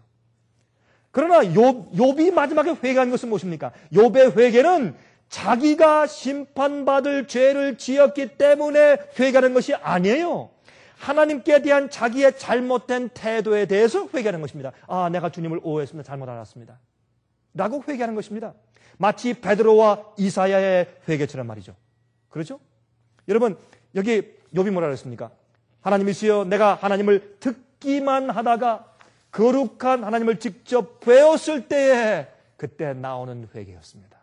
S1: 그러나 욥이 마지막에 회개한 것은 무엇입니까? 욥의 회개는 자기가 심판받을 죄를 지었기 때문에 회개하는 것이 아니에요. 하나님께 대한 자기의 잘못된 태도에 대해서 회개하는 것입니다. 아, 내가 주님을 오해했습니다. 잘못 알았습니다. 라고 회개하는 것입니다. 마치 베드로와 이사야의 회개처럼 말이죠. 그렇죠? 여러분, 여기 욥이 뭐라 그랬습니까? 하나님이시여, 내가 하나님을 듣기만 하다가 거룩한 하나님을 직접 배웠을 때에 그때 나오는 회개였습니다.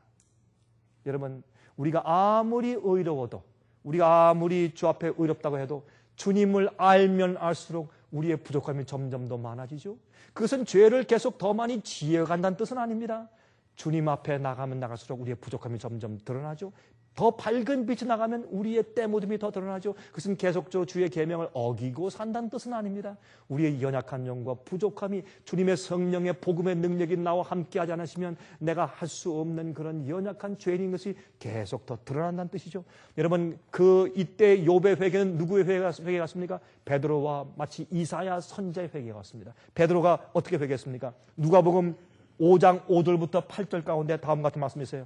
S1: 여러분, 우리가 아무리 의로워도, 우리가 아무리 주 앞에 의롭다고 해도 주님을 알면 알수록 우리의 부족함이 점점 더 많아지죠. 그것은 죄를 계속 더 많이 지어간다는 뜻은 아닙니다. 주님 앞에 나가면 나갈수록 우리의 부족함이 점점 드러나죠. 더 밝은 빛이 나가면 우리의 때모듬이 더 드러나죠. 그것은 계속적으로 주의 계명을 어기고 산다는 뜻은 아닙니다. 우리의 연약한 영과 부족함이 주님의 성령의 복음의 능력이 나와 함께하지 않으시면 내가 할 수 없는 그런 연약한 죄인인 것이 계속 더 드러난다는 뜻이죠. 여러분, 이때 욥의 회개는 누구의 회개 같습니까? 베드로와 마치 이사야 선지자의 회개 같습니다. 베드로가 어떻게 회개했습니까? 누가복음 5장 5절부터 8절 가운데 다음 같은 말씀이 있어요.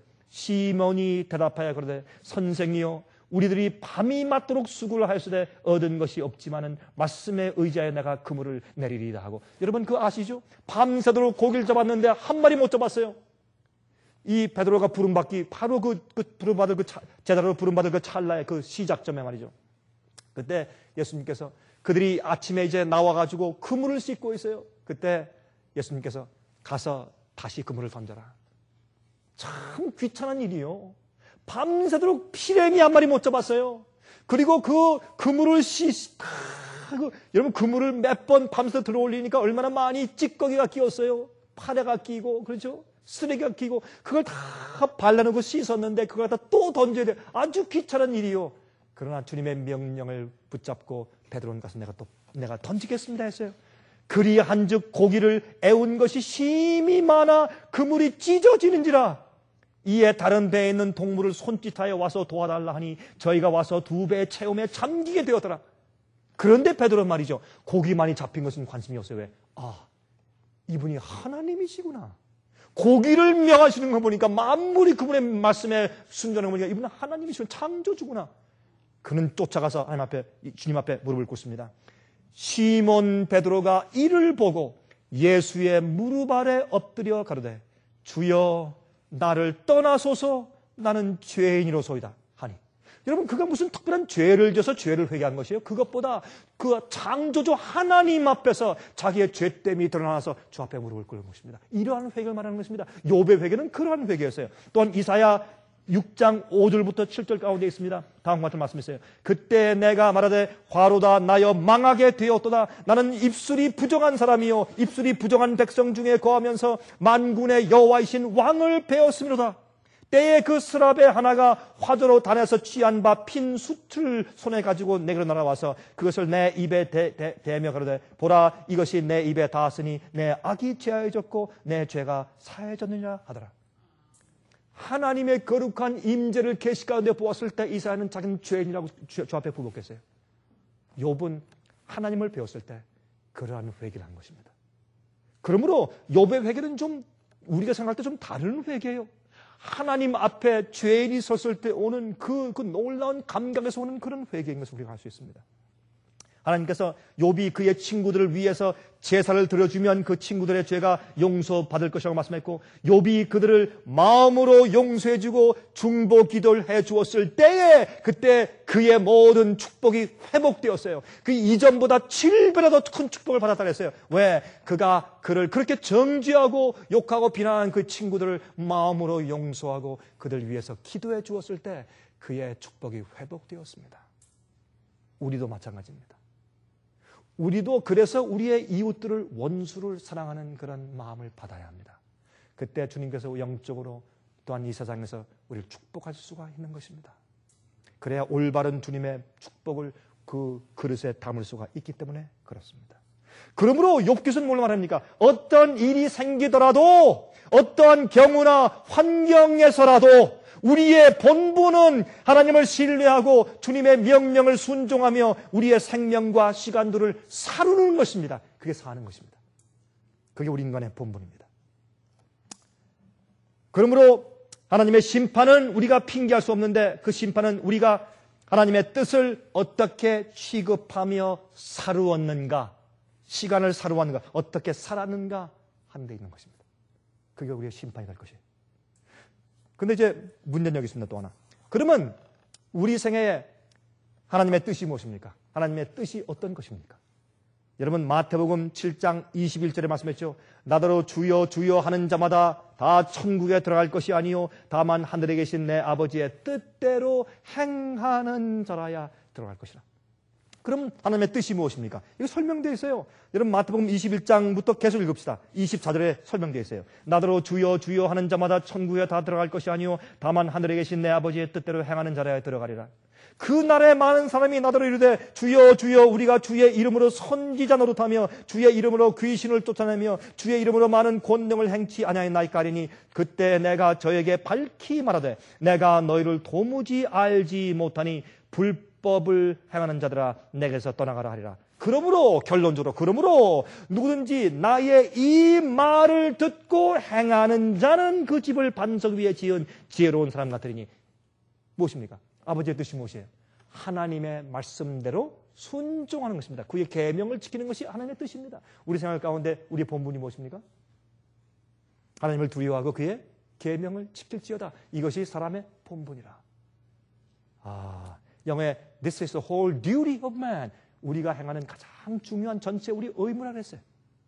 S1: 시몬이 대답하여 그러되 선생이여 우리들이 밤이 맞도록 수고를 하였으되 얻은 것이 없지만은 말씀에 의지하여 내가 그물을 내리리다 하고. 여러분 그거 아시죠? 밤새도록 고기를 잡았는데 한 마리 못 잡았어요. 이 베드로가 부름받기 바로 부름받을 제자로 부름받을 그 찰나의 그 시작점에 말이죠. 그때 예수님께서 그들이 아침에 이제 나와가지고 그물을 씻고 있어요. 그때 예수님께서 가서 다시 그물을 던져라. 참 귀찮은 일이요. 밤새도록 피레미 한 마리 못 잡았어요. 그리고 그 그물을 여러분 그물을 몇 번 밤새 들어올리니까 얼마나 많이 찌꺼기가 끼었어요. 파래가 끼고 그렇죠? 쓰레기가 끼고 그걸 다 발라놓고 씻었는데 그걸 다 또 던져야 돼. 아주 귀찮은 일이요. 그러나 주님의 명령을 붙잡고 베드로는 가서 내가 던지겠습니다 했어요. 그리한즉 고기를 애운 것이 심히 많아 그물이 찢어지는지라. 이에 다른 배에 있는 동물을 손짓하여 와서 도와달라 하니 저희가 와서 2배의 체험에 잠기게 되었더라. 그런데 베드로 말이죠. 고기 많이 잡힌 것은 관심이 없어요. 왜? 아, 이분이 하나님이시구나. 고기를 명하시는 거 보니까 만물이 그분의 말씀에 순전한 거 보니까 이분은 하나님이시구나. 창조주구나. 그는 쫓아가서 주님 앞에 무릎을 꿇습니다. 시몬 베드로가 이를 보고 예수의 무릎 아래 엎드려 가로되 주여 나를 떠나소서 나는 죄인이로소이다 하니. 여러분 그가 무슨 특별한 죄를 져서 죄를 회개한 것이에요? 그것보다 그 창조주 하나님 앞에서 자기의 죄됨이 드러나서 주 앞에 무릎을 꿇는 것입니다. 이러한 회개를 말하는 것입니다. 욥의 회개는 그러한 회개였어요. 또한 이사야 6장 5절부터 7절 가운데 있습니다. 다음과 같은 말씀이 있어요. 그때 내가 말하되 화로다 나여 망하게 되었도다. 나는 입술이 부정한 사람이요 입술이 부정한 백성 중에 거하면서 만군의 여호와이신 왕을 배웠음이로다. 때에 그 스랍의 하나가 화조로 단에서 취한 바 핀 숯을 손에 가지고 내게로 날아와서 그것을 내 입에 대며 가로되 보라 이것이 내 입에 닿았으니 내 악이 죄하여졌고 내 죄가 사해졌느니라 하더라. 하나님의 거룩한 임재를 계시 가운데 보았을 때 이사야는 자기는 죄인이라고 주 앞에 굴복했어요. 욥은 하나님을 배웠을 때 그러한 회개를 한 것입니다. 그러므로 욥의 회개는 좀 우리가 생각할 때 좀 다른 회개예요. 하나님 앞에 죄인이 섰을 때 오는 그 놀라운 감각에서 오는 그런 회개인 것을 우리가 알 수 있습니다. 하나님께서 욥이 그의 친구들을 위해서 제사를 드려주면 그 친구들의 죄가 용서받을 것이라고 말씀했고, 욥이 그들을 마음으로 용서해주고 중보 기도를 해주었을 때에 그때 그의 모든 축복이 회복되었어요. 그 이전보다 7배나 더 큰 축복을 받았다 그랬어요. 왜? 그가 그를 그렇게 정죄하고 욕하고 비난한 그 친구들을 마음으로 용서하고 그들 위해서 기도해 주었을 때 그의 축복이 회복되었습니다. 우리도 마찬가지입니다. 우리도 그래서 우리의 이웃들을 원수를 사랑하는 그런 마음을 받아야 합니다. 그때 주님께서 영적으로 또한 이 세상에서 우리를 축복할 수가 있는 것입니다. 그래야 올바른 주님의 축복을 그 그릇에 담을 수가 있기 때문에 그렇습니다. 그러므로 욥기서는 뭘 말합니까? 어떤 일이 생기더라도 어떠한 경우나 환경에서라도 우리의 본분은 하나님을 신뢰하고 주님의 명령을 순종하며 우리의 생명과 시간들을 사루는 것입니다. 그게 사는 것입니다. 그게 우리 인간의 본분입니다. 그러므로 하나님의 심판은 우리가 핑계할 수 없는데 그 심판은 우리가 하나님의 뜻을 어떻게 취급하며 사루었는가, 시간을 사루었는가, 어떻게 살았는가 하는 데 있는 것입니다. 그게 우리의 심판이 될 것이에요. 근데 이제 문제는 여기 있습니다. 또 하나. 그러면 우리 생애에 하나님의 뜻이 무엇입니까? 하나님의 뜻이 어떤 것입니까? 여러분 마태복음 7장 21절에 말씀했죠. 나더러 주여 주여 하는 자마다 다 천국에 들어갈 것이 아니요 다만 하늘에 계신 내 아버지의 뜻대로 행하는 자라야 들어갈 것이라. 그럼 하나님의 뜻이 무엇입니까? 이거 설명되어 있어요. 여러분 마태복음 21장부터 계속 읽읍시다. 24절에 설명되어 있어요. 나더러 주여 주여 하는 자마다 천국에 다 들어갈 것이 아니요 다만 하늘에 계신 내 아버지의 뜻대로 행하는 자라야 들어가리라. 그 날에 많은 사람이 나더러 이르되 주여 주여 우리가 주의 이름으로 선지자 노릇하며 주의 이름으로 귀신을 쫓아내며 주의 이름으로 많은 권능을 행치 아니하였나이까 하리니 그때 내가 저에게 밝히 말하되 내가 너희를 도무지 알지 못하니 불법을 행하는 자들아 내게서 떠나가라 하리라. 그러므로 결론적으로 그러므로 누구든지 나의 이 말을 듣고 행하는 자는 그 집을 반석 위에 지은 지혜로운 사람 같으리니. 무엇입니까? 아버지의 뜻이 무엇이에요? 하나님의 말씀대로 순종하는 것입니다. 그의 계명을 지키는 것이 하나님의 뜻입니다. 우리 생활 가운데 우리의 본분이 무엇입니까? 하나님을 두려워하고 그의 계명을 지킬지어다. 이것이 사람의 본분이라. 영어에 This is the whole duty of man. 우리가 행하는 가장 중요한 전체 우리 의무라 그랬어요.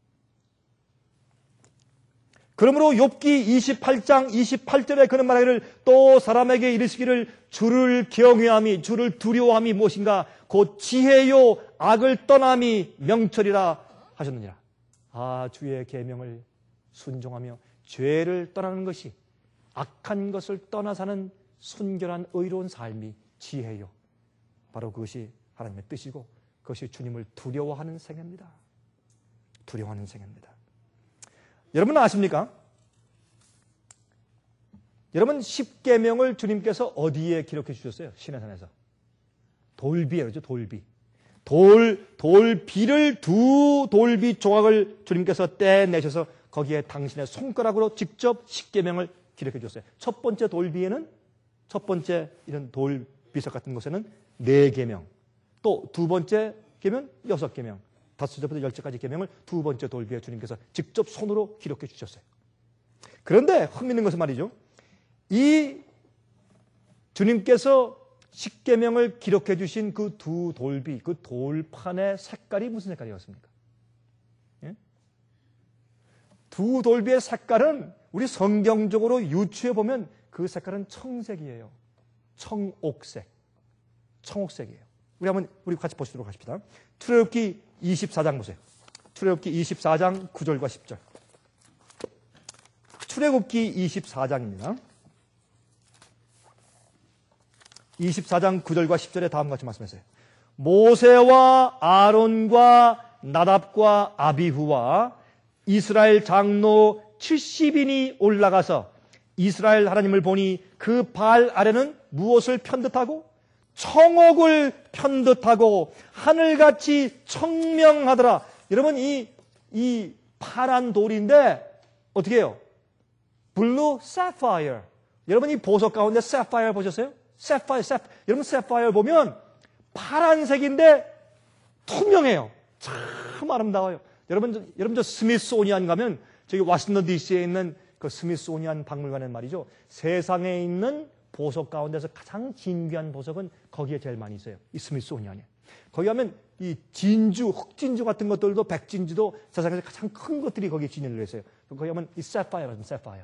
S1: 그러므로 욥기 28장 28절에 그는 말하기를 또 사람에게 이르시기를 주를 경외함이 주를 두려워함이 무엇인가 곧 지혜요 악을 떠남이 명철이라 하셨느니라. 주의 계명을 순종하며 죄를 떠나는 것이 악한 것을 떠나 사는 순결한 의로운 삶이 지혜요. 바로 그것이 하나님의 뜻이고 그것이 주님을 두려워하는 생애입니다. 두려워하는 생애입니다. 여러분 아십니까? 여러분 10계명을 주님께서 어디에 기록해 주셨어요? 시내산에서. 돌비에 그렇죠. 돌비. 돌비를 두 돌비 조각을 주님께서 떼내셔서 거기에 당신의 손가락으로 직접 10계명을 기록해 주셨어요. 첫 번째 돌비에는 첫 번째 이런 돌비석 같은 곳에는 4계명. 또 두 번째 계명 6계명. 다섯째부터 10째까지 계명을 두 번째 돌비에 주님께서 직접 손으로 기록해 주셨어요. 그런데 흥미있는 것은 말이죠. 이 주님께서 10계명을 기록해 주신 그 두 돌비, 그 돌판의 색깔이 무슨 색깔이었습니까? 예? 두 돌비의 색깔은 우리 성경적으로 유추해 보면 그 색깔은 청색이에요. 청옥색. 청옥색이에요. 우리 같이 보시도록 하십시다. 출애굽기 24장 보세요. 출애굽기 24장 9절과 10절. 출애굽기 24장입니다. 24장 9절과 10절에 다음과 같이 말씀하세요. 모세와 아론과 나답과 아비후와 이스라엘 장로 70인이 올라가서 이스라엘 하나님을 보니 그 발 아래는 무엇을 편듯하고 청옥을 편듯하고 하늘같이 청명하더라. 여러분 이 파란 돌인데 어떻게 해요? 블루 사파이어. 여러분 이 보석 가운데 사파이어 보셨어요? 여러분 사파이어 보면 파란색인데 투명해요. 참 아름다워요. 여러분 저 스미소니안 가면 저기 워싱턴 DC에 있는 그 스미소니안 박물관에 말이죠. 세상에 있는 보석 가운데서 가장 진귀한 보석은 거기에 제일 많이 있어요. 이 스미소니안에. 거기 가면 이 진주, 흑진주 같은 것들도 백진주도 세상에서 가장 큰 것들이 거기에 진열되어 있어요. 거기 가면 이 세파이어라는 세파이어.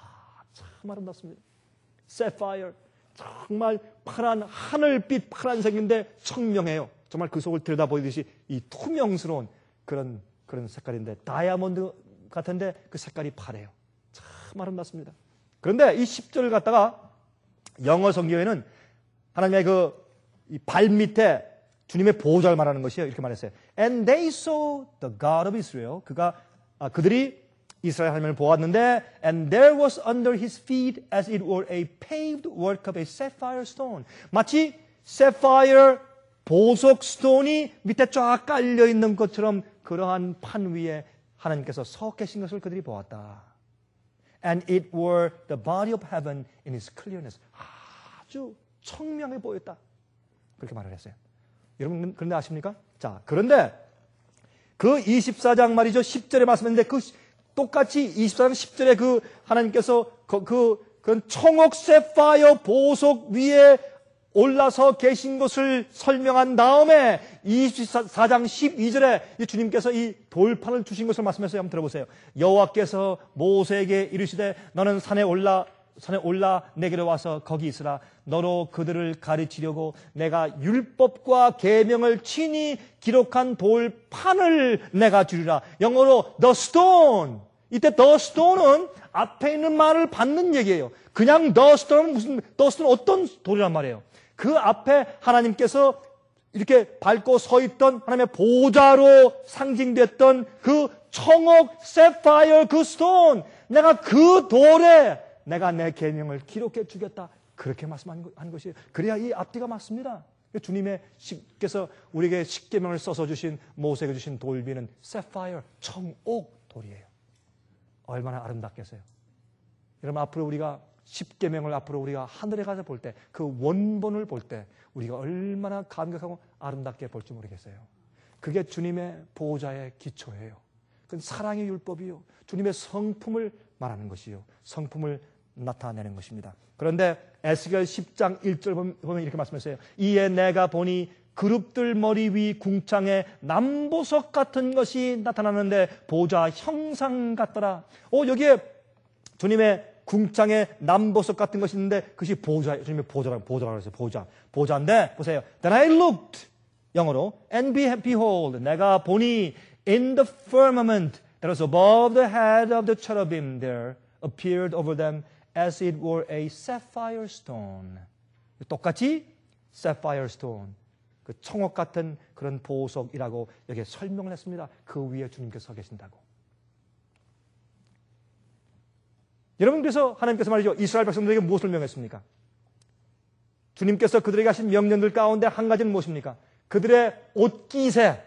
S1: 참 아름답습니다. 세파이어. 정말 파란 하늘빛 파란색인데 청명해요. 정말 그 속을 들여다보듯이 이 투명스러운 그런 색깔인데 다이아몬드 같은데 그 색깔이 파래요. 참 아름답습니다. 그런데 이 10절을 갖다가 영어 성경에는 하나님의 이 발밑에 주님의 보좌를 말하는 것이에요. 이렇게 말했어요. And they saw the God of Israel. 그들이 이스라엘 하나님을 보았는데 and there was under his feet as it were a paved work of a sapphire stone. 마치 sapphire 보석 스톤이 밑에 쫙 깔려 있는 것처럼 그러한 판 위에 하나님께서 서 계신 것을 그들이 보았다. And it were the body of heaven in its clearness. 아주 청명해 보였다. 그렇게 말을 했어요. 여러분 그런데 아십니까? 자, 그런데 그 24장 말이죠. 10절에 말씀했는데 똑같이 24장 10절에 하나님께서 그런 청옥 세파이어 보석 위에 올라서 계신 것을 설명한 다음에 24장 12절에 주님께서 이 돌판을 주신 것을 말씀해서 한번 들어보세요. 여호와께서 모세에게 이르시되 너는 산에 올라 내게로 와서 거기 있으라. 너로 그들을 가르치려고 내가 율법과 계명을 친히 기록한 돌판을 내가 주리라. 영어로 the stone. 이때 the stone은 앞에 있는 말을 받는 얘기예요. 그냥 the stone은 어떤 돌이란 말이에요. 그 앞에 하나님께서 이렇게 밟고 서 있던 하나님의 보좌로 상징됐던 그 청옥 세파이어 그 스톤, 내가 그 돌에 내가 내 계명을 기록해 주겠다. 그렇게 말씀한 것이에요. 그래야 이 앞뒤가 맞습니다. 주님께서 우리에게 십계명을 써서 주신 모세에게 주신 돌비는 세파이어 청옥 돌이에요. 얼마나 아름답겠어요. 여러분 앞으로 우리가 십계명을 앞으로 우리가 하늘에 가서 볼 때 그 원본을 볼 때 우리가 얼마나 감격하고 아름답게 볼지 모르겠어요. 그게 주님의 보호자의 기초예요. 그건 사랑의 율법이요. 주님의 성품을 말하는 것이요. 성품을 나타내는 것입니다. 그런데 에스겔 10장 1절 보면 이렇게 말씀했어요. 이에 내가 보니 그룹들 머리 위 궁창에 남보석 같은 것이 나타나는데 보좌 형상 같더라. 여기에 주님의 궁창에 남보석 같은 것이 있는데 그것이 보좌, 주님의 보좌라고 했어요. 보좌인데 보세요. Then I looked, 영어로 and behold, 내가 보니 in the firmament that was above the head of the cherubim there appeared over them as it were a sapphire stone. 똑같이 sapphire stone, 그 청옥 같은 그런 보석이라고 여기에 설명을 했습니다. 그 위에 주님께서 서 계신다고. 여러분 그래서 하나님께서 말이죠. 이스라엘 백성들에게 무엇을 명했습니까? 주님께서 그들에게 하신 명령들 가운데 한 가지는 무엇입니까? 그들의 옷깃에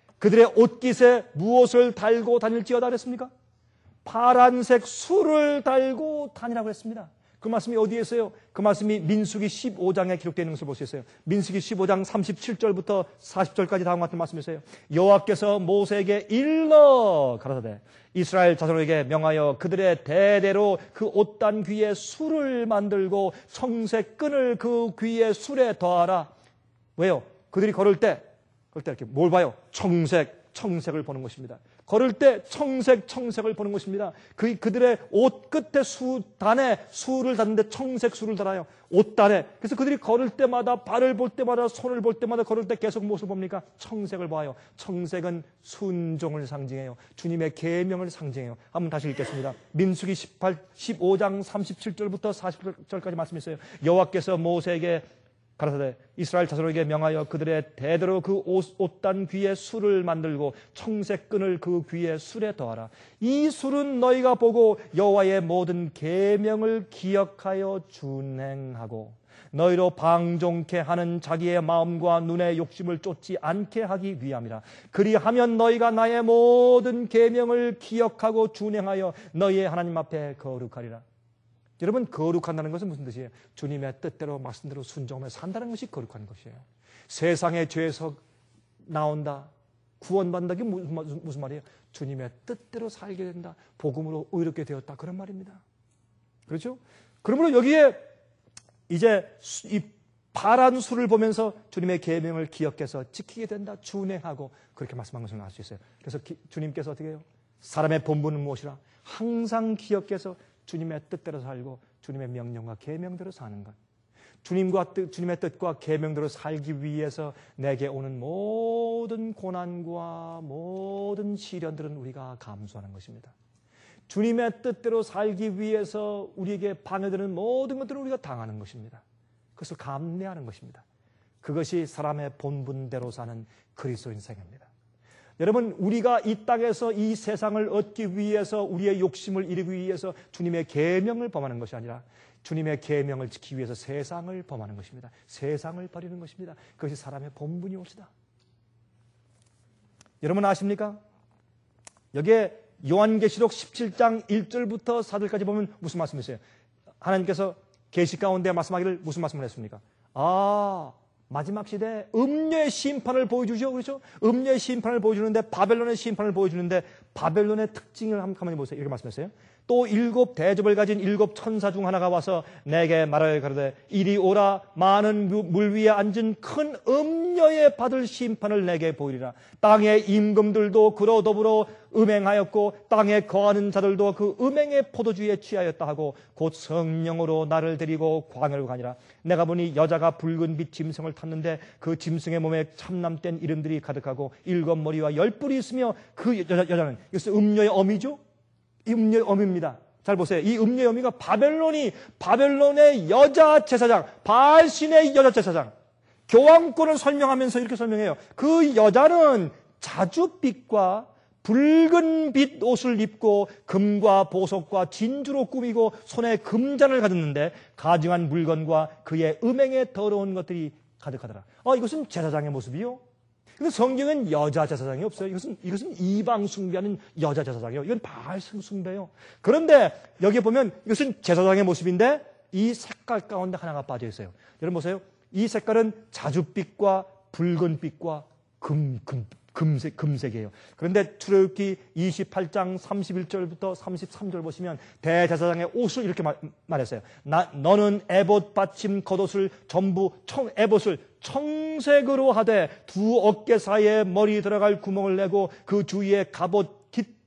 S1: 무엇을 달고 다닐지어다 그랬습니까? 파란색 술을 달고 다니라고 했습니다. 그 말씀이 어디에 있어요? 그 말씀이 민수기 15장에 기록되어 있는 것을 볼 수 있어요. 민수기 15장 37절부터 40절까지 다음과 같은 말씀이 있어요. 여호와께서 모세에게 일러 가라사대 이스라엘 자손에게 명하여 그들의 대대로 그 옷단 귀에 술을 만들고 청색 끈을 그 귀에 술에 더하라. 왜요? 그들이 걸을 때 이렇게 뭘 봐요? 청색을 보는 것입니다. 걸을 때 청색을 보는 것입니다. 그들의 옷 끝에 단에 술을 닿는데 청색 술을 달아요. 옷단에. 그래서 그들이 걸을 때마다 발을 볼 때마다 손을 볼 때마다 걸을 때 계속 무엇을 봅니까? 청색을 봐요. 청색은 순종을 상징해요. 주님의 계명을 상징해요. 한번 다시 읽겠습니다. 민수기 15장 37절부터 40절까지 말씀이 있어요. 여호와께서 모세에게 가라사대 이스라엘 자손에게 명하여 그들의 대대로 그 옷단 귀에 술을 만들고 청색 끈을 그 귀에 술에 더하라. 이 술은 너희가 보고 여호와의 모든 계명을 기억하여 준행하고 너희로 방종케 하는 자기의 마음과 눈의 욕심을 쫓지 않게 하기 위함이라. 그리하면 너희가 나의 모든 계명을 기억하고 준행하여 너희의 하나님 앞에 거룩하리라. 여러분 거룩한다는 것은 무슨 뜻이에요? 주님의 뜻대로 말씀대로 순종하며 산다는 것이 거룩한 것이에요. 세상의 죄에서 나온다. 구원받는다. 그게 무슨 말이에요? 주님의 뜻대로 살게 된다. 복음으로 의롭게 되었다. 그런 말입니다. 그렇죠? 그러므로 여기에 이제 이 파란 수를 보면서 주님의 계명을 기억해서 지키게 된다. 준행하고 그렇게 말씀한 것을 알 수 있어요. 그래서 주님께서 어떻게 해요? 사람의 본분은 무엇이라? 항상 기억해서 주님의 뜻대로 살고 주님의 명령과 계명대로 사는 것. 주님의 뜻과 계명대로 살기 위해서 내게 오는 모든 고난과 모든 시련들은 우리가 감수하는 것입니다. 주님의 뜻대로 살기 위해서 우리에게 방해되는 모든 것들을 우리가 당하는 것입니다. 그것을 감내하는 것입니다. 그것이 사람의 본분대로 사는 그리스도인 생애입니다. 여러분, 우리가 이 땅에서 이 세상을 얻기 위해서 우리의 욕심을 이루기 위해서 주님의 계명을 범하는 것이 아니라 주님의 계명을 지키기 위해서 세상을 범하는 것입니다. 세상을 버리는 것입니다. 그것이 사람의 본분이 옵시다. 여러분 아십니까? 여기에 요한계시록 17장 1절부터 4절까지 보면 무슨 말씀이 있어요? 하나님께서 계시 가운데 말씀하기를 무슨 말씀을 했습니까? 마지막 시대에 음녀의 심판을 보여주죠. 그렇죠? 음녀의 심판을 보여주는데 바벨론의 심판을 보여주는데 바벨론의 특징을 한번 보세요. 이렇게 말씀했어요. 또 7 대접을 가진 7 천사 중 하나가 와서 내게 말하여 가로되 이리 오라. 많은 물 위에 앉은 큰 음녀의 받을 심판을 내게 보이리라. 땅의 임금들도 그로 더불어 음행하였고 땅에 거하는 자들도 그 음행의 포도주에 취하였다 하고 곧 성령으로 나를 데리고 광야로 가니라. 내가 보니 여자가 붉은 빛 짐승을 탔는데 그 짐승의 몸에 참남된 이름들이 가득하고 7 머리와 10 뿔이 있으며 그 여자는 이것은 음녀의 어미죠. 이 음녀의 어미입니다. 잘 보세요. 이 음녀의 어미가 바벨론의 여자 제사장, 바알신의 여자 제사장. 교황권을 설명하면서 이렇게 설명해요. 그 여자는 자줏빛과 붉은 빛 옷을 입고 금과 보석과 진주로 꾸미고 손에 금잔을 가졌는데 가증한 물건과 그의 음행에 더러운 것들이 가득하더라. 이것은 제사장의 모습이요. 근데 성경은 여자 제사장이 없어요. 이것은 이방 숭배하는 여자 제사장이에요. 이건 바알 숭배예요. 그런데 여기 보면 이것은 제사장의 모습인데 이 색깔 가운데 하나가 빠져 있어요. 여러분 보세요. 이 색깔은 자줏빛과 붉은 빛과 금색이에요. 그런데 출애굽기 28장 31절부터 33절 보시면 대제사장의 옷을 이렇게 말했어요. 너는 에봇 받침 겉옷을 전부 에봇을 청색으로 하되 두 어깨 사이에 머리 들어갈 구멍을 내고 그 주위에 갑옷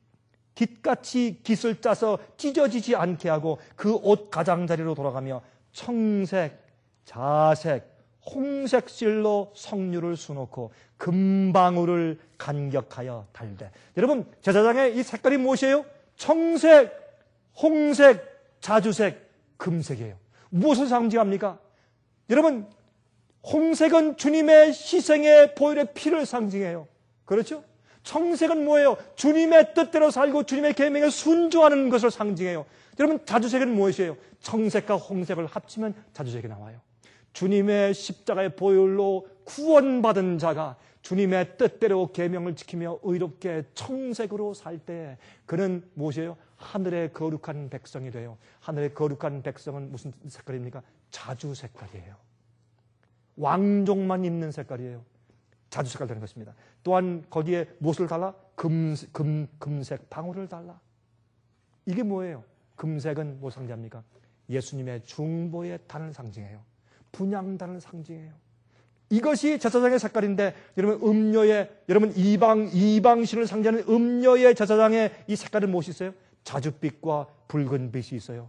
S1: 깃같이 깃을 짜서 찢어지지 않게 하고 그 옷 가장자리로 돌아가며 청색, 자색, 홍색 실로 석류를 수놓고 금방울을 간격하여 달되. 여러분, 제사장의 이 색깔이 무엇이에요? 청색, 홍색, 자주색, 금색이에요. 무엇을 상징합니까? 여러분, 홍색은 주님의 희생의 보혈의 피를 상징해요. 그렇죠? 청색은 뭐예요? 주님의 뜻대로 살고 주님의 계명에 순종하는 것을 상징해요. 여러분, 자주색은 무엇이에요? 청색과 홍색을 합치면 자주색이 나와요. 주님의 십자가의 보혈로 구원받은 자가 주님의 뜻대로 계명을 지키며 의롭게 청색으로 살 때 그는 무엇이에요? 하늘의 거룩한 백성이 돼요. 하늘의 거룩한 백성은 무슨 색깔입니까? 자주 색깔이에요. 왕족만 입는 색깔이에요. 자주 색깔 되는 것입니다. 또한 거기에 무엇을 달라? 금색 방울을 달라. 이게 뭐예요? 금색은 뭐 상징합니까? 예수님의 중보의 단을 상징해요. 분향단을 상징해요. 이것이 제사장의 색깔인데 여러분 이방신을 상징하는 음녀의 제사장의 이 색깔은 무엇이 있어요? 자줏빛과 붉은 빛이 있어요.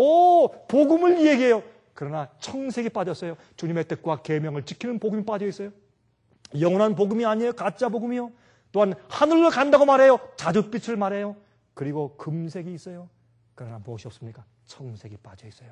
S1: 복음을 얘기해요. 그러나 청색이 빠졌어요. 주님의 뜻과 계명을 지키는 복음이 빠져 있어요. 영원한 복음이 아니에요. 가짜 복음이요. 또한 하늘로 간다고 말해요. 자줏빛을 말해요. 그리고 금색이 있어요. 그러나 무엇이 없습니까? 청색이 빠져 있어요.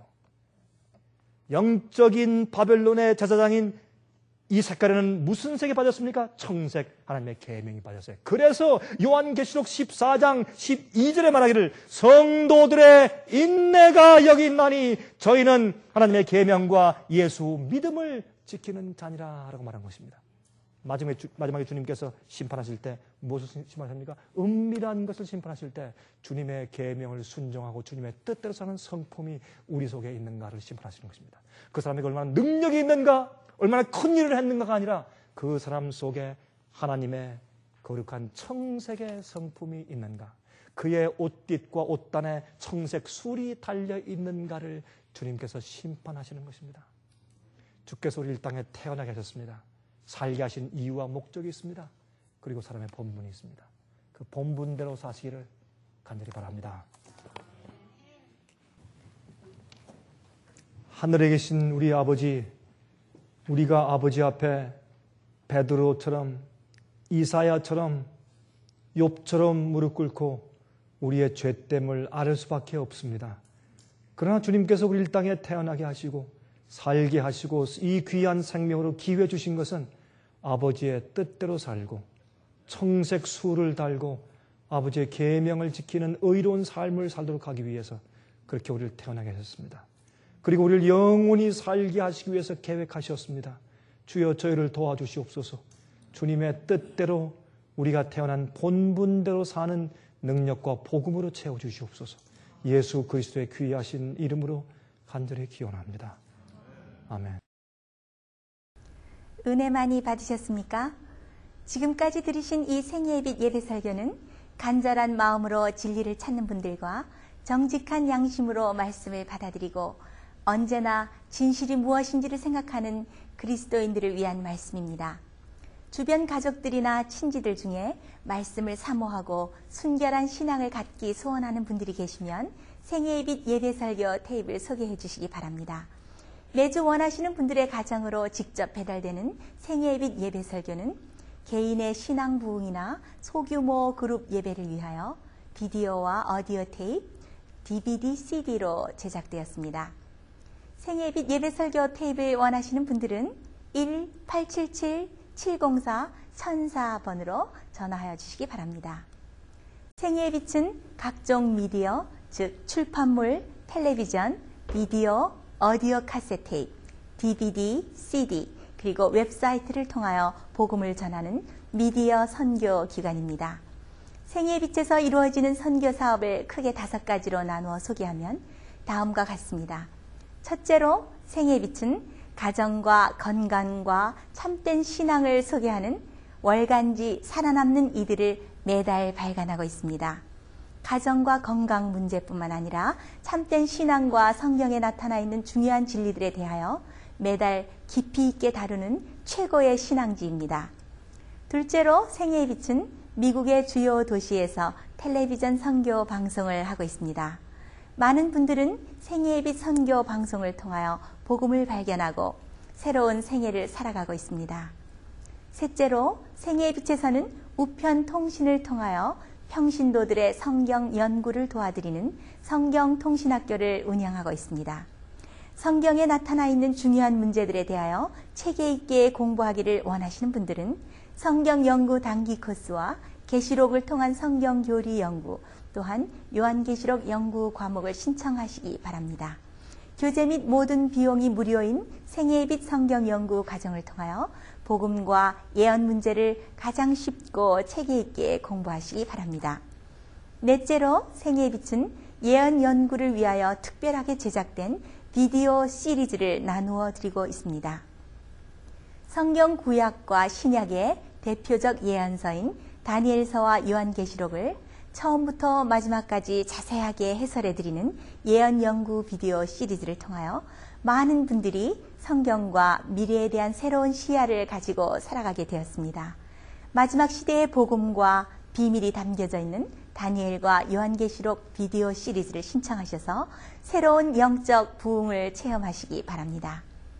S1: 영적인 바벨론의 제사장인 이 색깔에는 무슨 색이 빠졌습니까? 청색, 하나님의 계명이 빠졌어요. 그래서 요한계시록 14장 12절에 말하기를 성도들의 인내가 여기 있나니 저희는 하나님의 계명과 예수 믿음을 지키는 자니라 라고 말한 것입니다. 마지막에 주님께서 심판하실 때 무엇을 심판하십니까? 은밀한 것을 심판하실 때 주님의 계명을 순종하고 주님의 뜻대로 사는 성품이 우리 속에 있는가를 심판하시는 것입니다. 그 사람에게 얼마나 능력이 있는가, 얼마나 큰 일을 했는가가 아니라 그 사람 속에 하나님의 거룩한 청색의 성품이 있는가, 그의 옷깃과 옷단에 청색 술이 달려 있는가를 주님께서 심판하시는 것입니다. 주께서 우리 이 땅에 태어나게 하셨습니다. 살게 하신 이유와 목적이 있습니다. 그리고 사람의 본분이 있습니다. 그 본분대로 사시기를 간절히 바랍니다. 하늘에 계신 우리 아버지, 우리가 아버지 앞에 베드로처럼, 이사야처럼, 욥처럼 무릎 꿇고 우리의 죄됨을 아를 수밖에 없습니다. 그러나 주님께서 우리 이 땅에 태어나게 하시고 살게 하시고 이 귀한 생명으로 기회 주신 것은 아버지의 뜻대로 살고 청색 수를 달고 아버지의 계명을 지키는 의로운 삶을 살도록 하기 위해서 그렇게 우리를 태어나게 하셨습니다. 그리고 우리를 영원히 살게 하시기 위해서 계획하셨습니다. 주여 저희를 도와주시옵소서. 주님의 뜻대로 우리가 태어난 본분대로 사는 능력과 복음으로 채워주시옵소서. 예수 그리스도의 귀하신 이름으로 간절히 기원합니다. 아멘.
S2: 은혜 많이 받으셨습니까? 지금까지 들으신 이 생애빛 예배 설교는 간절한 마음으로 진리를 찾는 분들과 정직한 양심으로 말씀을 받아들이고 언제나 진실이 무엇인지를 생각하는 그리스도인들을 위한 말씀입니다. 주변 가족들이나 친지들 중에 말씀을 사모하고 순결한 신앙을 갖기 소원하는 분들이 계시면 생애의 빛 예배 설교 테이프를 소개해 주시기 바랍니다. 매주 원하시는 분들의 가정으로 직접 배달되는 생애의 빛 예배 설교는 개인의 신앙 부흥이나 소규모 그룹 예배를 위하여 비디오와 오디오 테이프, DVD, CD로 제작되었습니다. 생애의 빛 예배 설교 테이프를 원하시는 분들은 1-877-704-1004번으로 전화하여 주시기 바랍니다. 생애의 빛은 각종 미디어, 즉 출판물, 텔레비전, 비디오, 오디오 카세트 테이프, DVD, CD, 그리고 웹사이트를 통하여 복음을 전하는 미디어 선교 기관입니다. 생애의 빛에서 이루어지는 선교 사업을 크게 5가지로 나누어 소개하면 다음과 같습니다. 첫째로 생애의 빛은 가정과 건강과 참된 신앙을 소개하는 월간지 살아남는 이들을 매달 발간하고 있습니다. 가정과 건강 문제뿐만 아니라 참된 신앙과 성경에 나타나 있는 중요한 진리들에 대하여 매달 깊이 있게 다루는 최고의 신앙지입니다. 둘째로 생애의 빛은 미국의 주요 도시에서 텔레비전 선교 방송을 하고 있습니다. 많은 분들은 생애의 빛 선교 방송을 통하여 복음을 발견하고 새로운 생애를 살아가고 있습니다. 셋째로 생애의 빛에서는 우편 통신을 통하여 평신도들의 성경 연구를 도와드리는 성경통신학교를 운영하고 있습니다. 성경에 나타나 있는 중요한 문제들에 대하여 체계 있게 공부하기를 원하시는 분들은 성경 연구 단기 코스와 계시록을 통한 성경 교리 연구, 또한 요한계시록 연구 과목을 신청하시기 바랍니다. 교재 및 모든 비용이 무료인 생애의 빛 성경 연구 과정을 통하여 복음과 예언 문제를 가장 쉽고 체계 있게 공부하시기 바랍니다. 넷째로 생애의 빛은 예언 연구를 위하여 특별하게 제작된 비디오 시리즈를 나누어 드리고 있습니다. 성경 구약과 신약의 대표적 예언서인 다니엘서와 요한계시록을 처음부터 마지막까지 자세하게 해설해 드리는 예언 연구 비디오 시리즈를 통하여 많은 분들이 성경과 미래에 대한 새로운 시야를 가지고 살아가게 되었습니다. 마지막 시대의 복음과 비밀이 담겨져 있는 다니엘과 요한계시록 비디오 시리즈를 신청하셔서 새로운 영적 부흥을 체험하시기 바랍니다.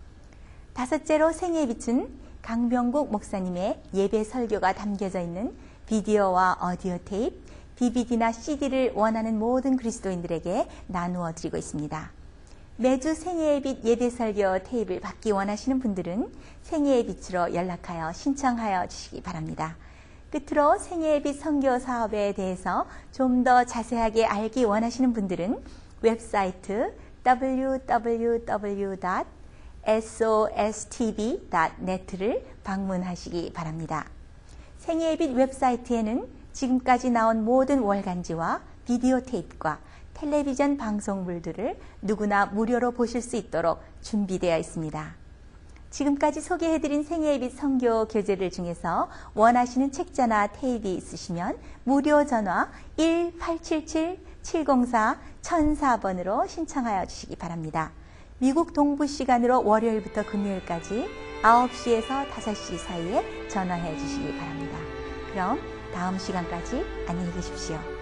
S2: 다섯째로 생애의 빛은 강병국 목사님의 예배 설교가 담겨져 있는 비디오와 오디오 테이프, DVD나 CD를 원하는 모든 그리스도인들에게 나누어 드리고 있습니다. 매주 생애의 빛 예배 설교 테이프를 받기 원하시는 분들은 생애의 빛으로 연락하여 신청하여 주시기 바랍니다. 끝으로 생애의 빛 선교 사업에 대해서 좀 더 자세하게 알기 원하시는 분들은 웹사이트 www.sostv.net를 방문하시기 바랍니다. 생애의 빛 웹사이트에는 지금까지 나온 모든 월간지와 비디오 테이프과 텔레비전 방송물들을 누구나 무료로 보실 수 있도록 준비되어 있습니다. 지금까지 소개해드린 생애의 빛 선교 교재들 중에서 원하시는 책자나 테이프 있으시면 무료 전화 1-877-704-1004번으로 신청하여 주시기 바랍니다. 미국 동부 시간으로 월요일부터 금요일까지 9시에서 5시 사이에 전화해 주시기 바랍니다. 그럼 다음 시간까지 안녕히 계십시오.